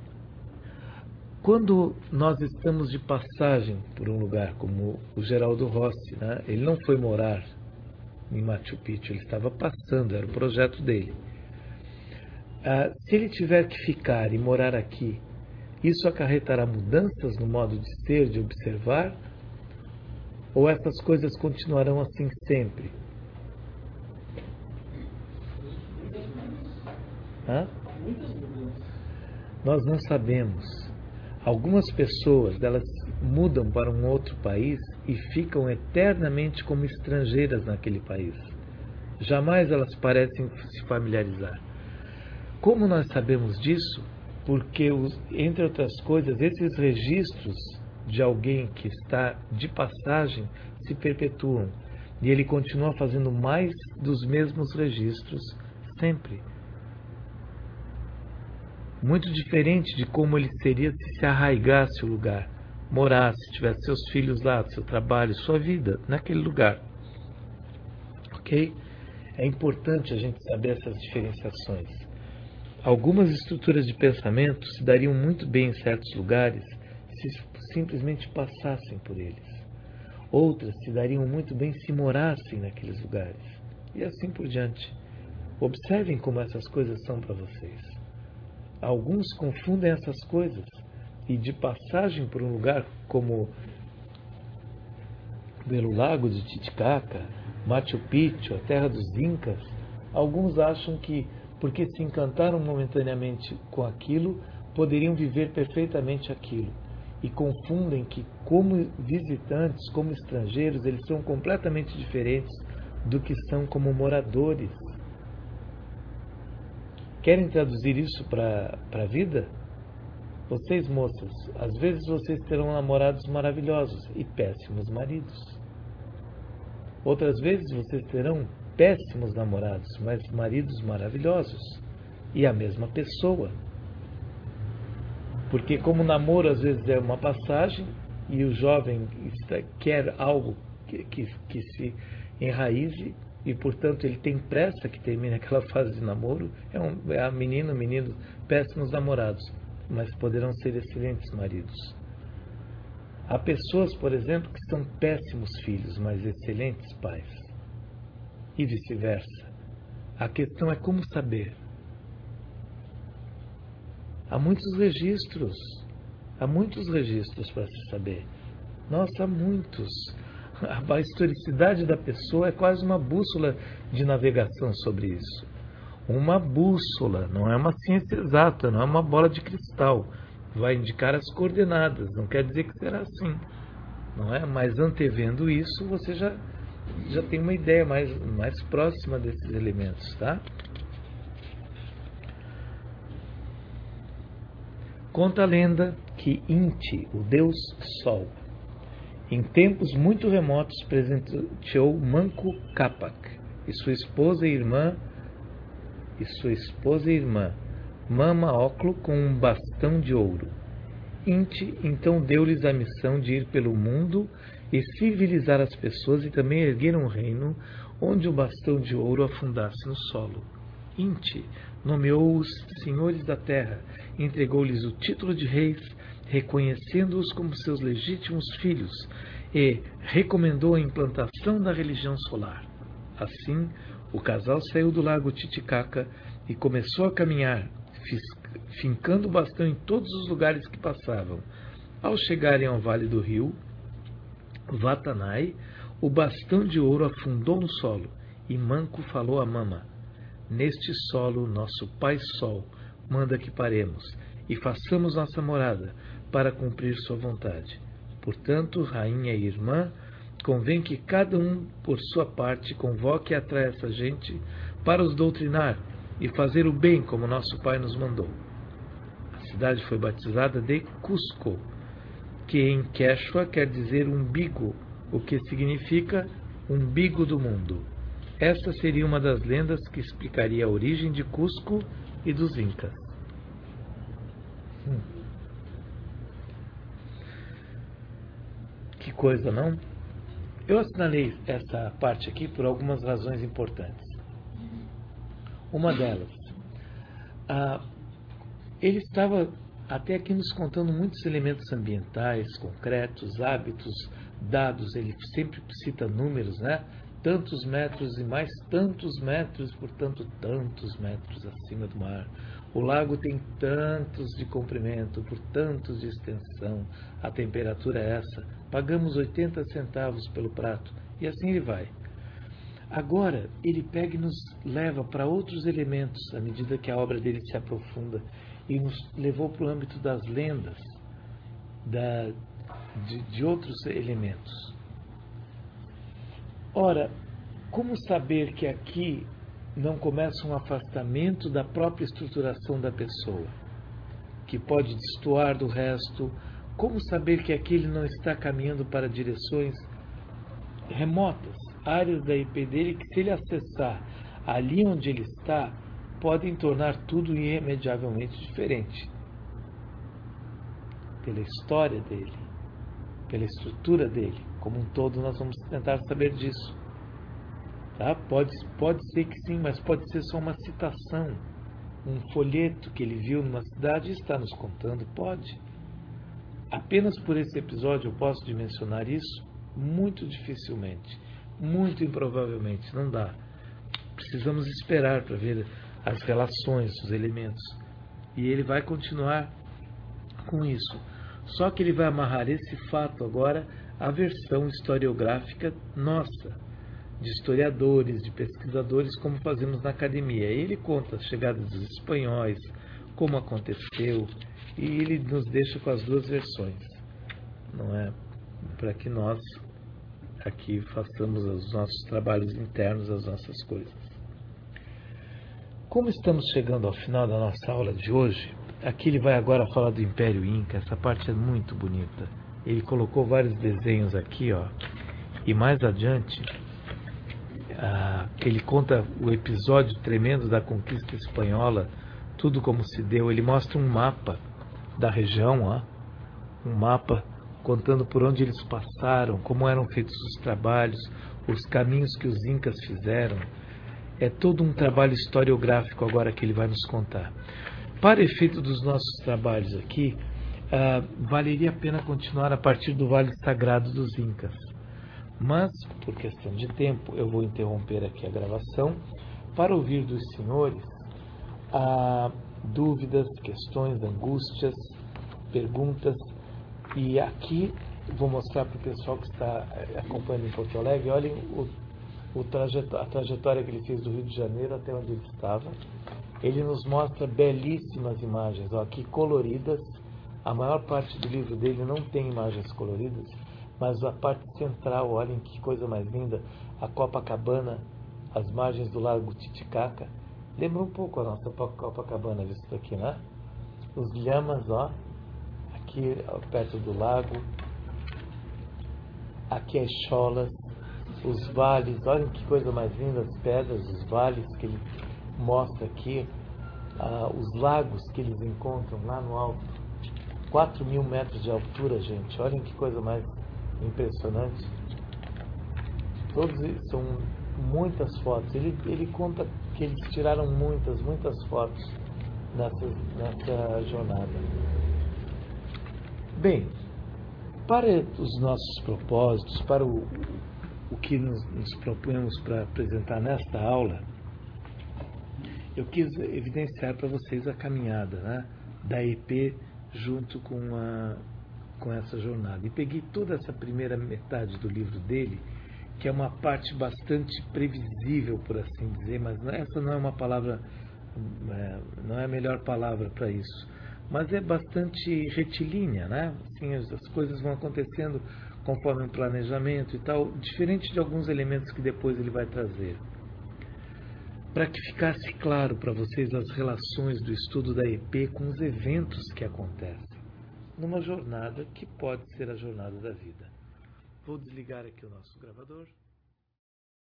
Quando nós estamos de passagem por um lugar, como o Geraldo Rossi, né? Ele não foi morar em Machu Picchu, ele estava passando, era o projeto dele. Se ele tiver que ficar e morar aqui, isso acarretará mudanças no modo de ser, de observar? Ou essas coisas continuarão assim sempre? Nós não sabemos. Algumas pessoas, elas mudam para um outro país e ficam eternamente como estrangeiras naquele país. Jamais elas parecem se familiarizar. Como nós sabemos disso? Porque, entre outras coisas, esses registros de alguém que está de passagem se perpetuam. E ele continua fazendo mais dos mesmos registros sempre. Muito diferente de como ele seria se arraigasse o lugar, morasse, tivesse seus filhos lá, seu trabalho, sua vida naquele lugar. Ok? É importante a gente saber essas diferenciações. Algumas estruturas de pensamento se dariam muito bem em certos lugares se simplesmente passassem por eles. Outras se dariam muito bem se morassem naqueles lugares. E assim por diante. Observem como essas coisas são para vocês. Alguns confundem essas coisas e de passagem por um lugar como Belo Lago de Titicaca, Machu Picchu, a terra dos Incas, alguns acham que, porque se encantaram momentaneamente com aquilo, poderiam viver perfeitamente aquilo. E confundem que, como visitantes, como estrangeiros, eles são completamente diferentes do que são como moradores. Querem traduzir isso para a vida? Vocês, moças, às vezes vocês terão namorados maravilhosos e péssimos maridos. Outras vezes vocês terão péssimos namorados, mas maridos maravilhosos. E a mesma pessoa. Porque como namoro às vezes é uma passagem e o jovem quer algo que se enraize e, portanto, ele tem pressa que termine aquela fase de namoro, é a menino, péssimos namorados, mas poderão ser excelentes maridos. Há pessoas, por exemplo, que são péssimos filhos, mas excelentes pais. E vice-versa. A questão é como saber. Há muitos registros para se saber. Nossa, há muitos. A historicidade da pessoa é quase uma bússola de navegação sobre isso. Uma bússola, não é uma ciência exata, não é uma bola de cristal. Vai indicar as coordenadas, não quer dizer que será assim. Não é? Mas antevendo isso, você já tem uma ideia mais próxima desses elementos, tá? Conta a lenda que Inti, o deus Sol, em tempos muito remotos presenteou Manco Cápac e sua esposa e irmã e sua esposa e irmã, Mama Oclo, com um bastão de ouro. Inti então deu-lhes a missão de ir pelo mundo e civilizar as pessoas e também erguer um reino onde o bastão de ouro afundasse no solo. Inti nomeou-os senhores da terra, entregou-lhes o título de reis, reconhecendo-os como seus legítimos filhos, e recomendou a implantação da religião solar. Assim, o casal saiu do lago Titicaca e começou a caminhar, fincando o bastão em todos os lugares que passavam. Ao chegarem ao vale do rio Vatanai, o bastão de ouro afundou no solo, e Manco falou a Mama: "Neste solo, nosso Pai Sol manda que paremos e façamos nossa morada para cumprir sua vontade. Portanto, rainha e irmã, convém que cada um, por sua parte, convoque e atraia essa gente para os doutrinar e fazer o bem como nosso Pai nos mandou." A cidade foi batizada de Cusco, que em Quechua quer dizer umbigo, o que significa umbigo do mundo. Esta seria uma das lendas que explicaria a origem de Cusco e dos Incas. Que coisa, não? Eu assinalei essa parte aqui por algumas razões importantes. Uma delas, ele estava até aqui nos contando muitos elementos ambientais, concretos, hábitos, dados. Ele sempre cita números, né? Tantos metros e mais tantos metros, portanto, tantos metros acima do mar. O lago tem tantos de comprimento, por tantos de extensão. A temperatura é essa. Pagamos 80 centavos pelo prato. E assim ele vai. Agora, ele pega e nos leva para outros elementos, à medida que a obra dele se aprofunda, e nos levou para o âmbito das lendas, de outros elementos. Ora, como saber que aqui não começa um afastamento da própria estruturação da pessoa, que pode destoar do resto? Como saber que aqui ele não está caminhando para direções remotas, áreas da IP dele que, se ele acessar ali onde ele está, podem tornar tudo irremediavelmente diferente? Pela história dele, pela estrutura dele, como um todo, nós vamos tentar saber disso. Tá? Pode ser que sim, mas pode ser só uma citação, um folheto que ele viu numa cidade e está nos contando. Pode. Apenas por esse episódio eu posso dimensionar isso? Muito dificilmente, muito improvavelmente, não dá. Precisamos esperar para ver as relações, os elementos. E ele vai continuar com isso. Só que ele vai amarrar esse fato agora à versão historiográfica nossa, de historiadores, de pesquisadores, como fazemos na academia. Ele conta a chegada dos espanhóis, como aconteceu, e ele nos deixa com as duas versões, não é? Para que nós aqui façamos os nossos trabalhos internos, as nossas coisas. Como estamos chegando ao final da nossa aula de hoje, aqui ele vai agora falar do Império Inca. Essa parte é muito bonita. Ele colocou vários desenhos aqui, ó, e mais adiante ele conta o episódio tremendo da conquista espanhola, tudo como se deu. Ele mostra um mapa da região, ó, um mapa contando por onde eles passaram, como eram feitos os trabalhos, os caminhos que os incas fizeram. É todo um trabalho historiográfico agora que ele vai nos contar. Para efeito dos nossos trabalhos aqui, valeria a pena continuar a partir do Vale Sagrado dos Incas. Mas, por questão de tempo, eu vou interromper aqui a gravação para ouvir dos senhores dúvidas, questões, angústias, perguntas. E aqui vou mostrar para o pessoal que está acompanhando em Porto Alegre. Olhem a trajetória que ele fez do Rio de Janeiro até onde ele estava. Ele nos mostra belíssimas imagens, ó, aqui coloridas. A maior parte do livro dele não tem imagens coloridas, mas a parte central, olhem que coisa mais linda, a Copacabana, as margens do lago Titicaca. Lembra um pouco a nossa Copacabana, visto aqui, né? Os lhamas, ó, aqui perto do lago. Aqui as cholas, os vales, olhem que coisa mais linda, as pedras, os vales que ele mostra aqui os lagos que eles encontram lá no alto. 4.000 metros de altura, gente. Olhem que coisa mais impressionante. Todos são muitas fotos. Ele conta que eles tiraram muitas fotos nessa jornada. Bem, para os nossos propósitos, para o que nos propomos para apresentar nesta aula, eu quis evidenciar para vocês a caminhada, né, da EP junto com essa jornada. E peguei toda essa primeira metade do livro dele, que é uma parte bastante previsível, por assim dizer, mas essa não é uma palavra, não é a melhor palavra para isso, mas é bastante retilínea, né? Assim, as coisas vão acontecendo conforme um planejamento e tal, diferente de alguns elementos que depois ele vai trazer. Para que ficasse claro para vocês as relações do estudo da EP com os eventos que acontecem numa jornada que pode ser a jornada da vida. Vou desligar aqui o nosso gravador.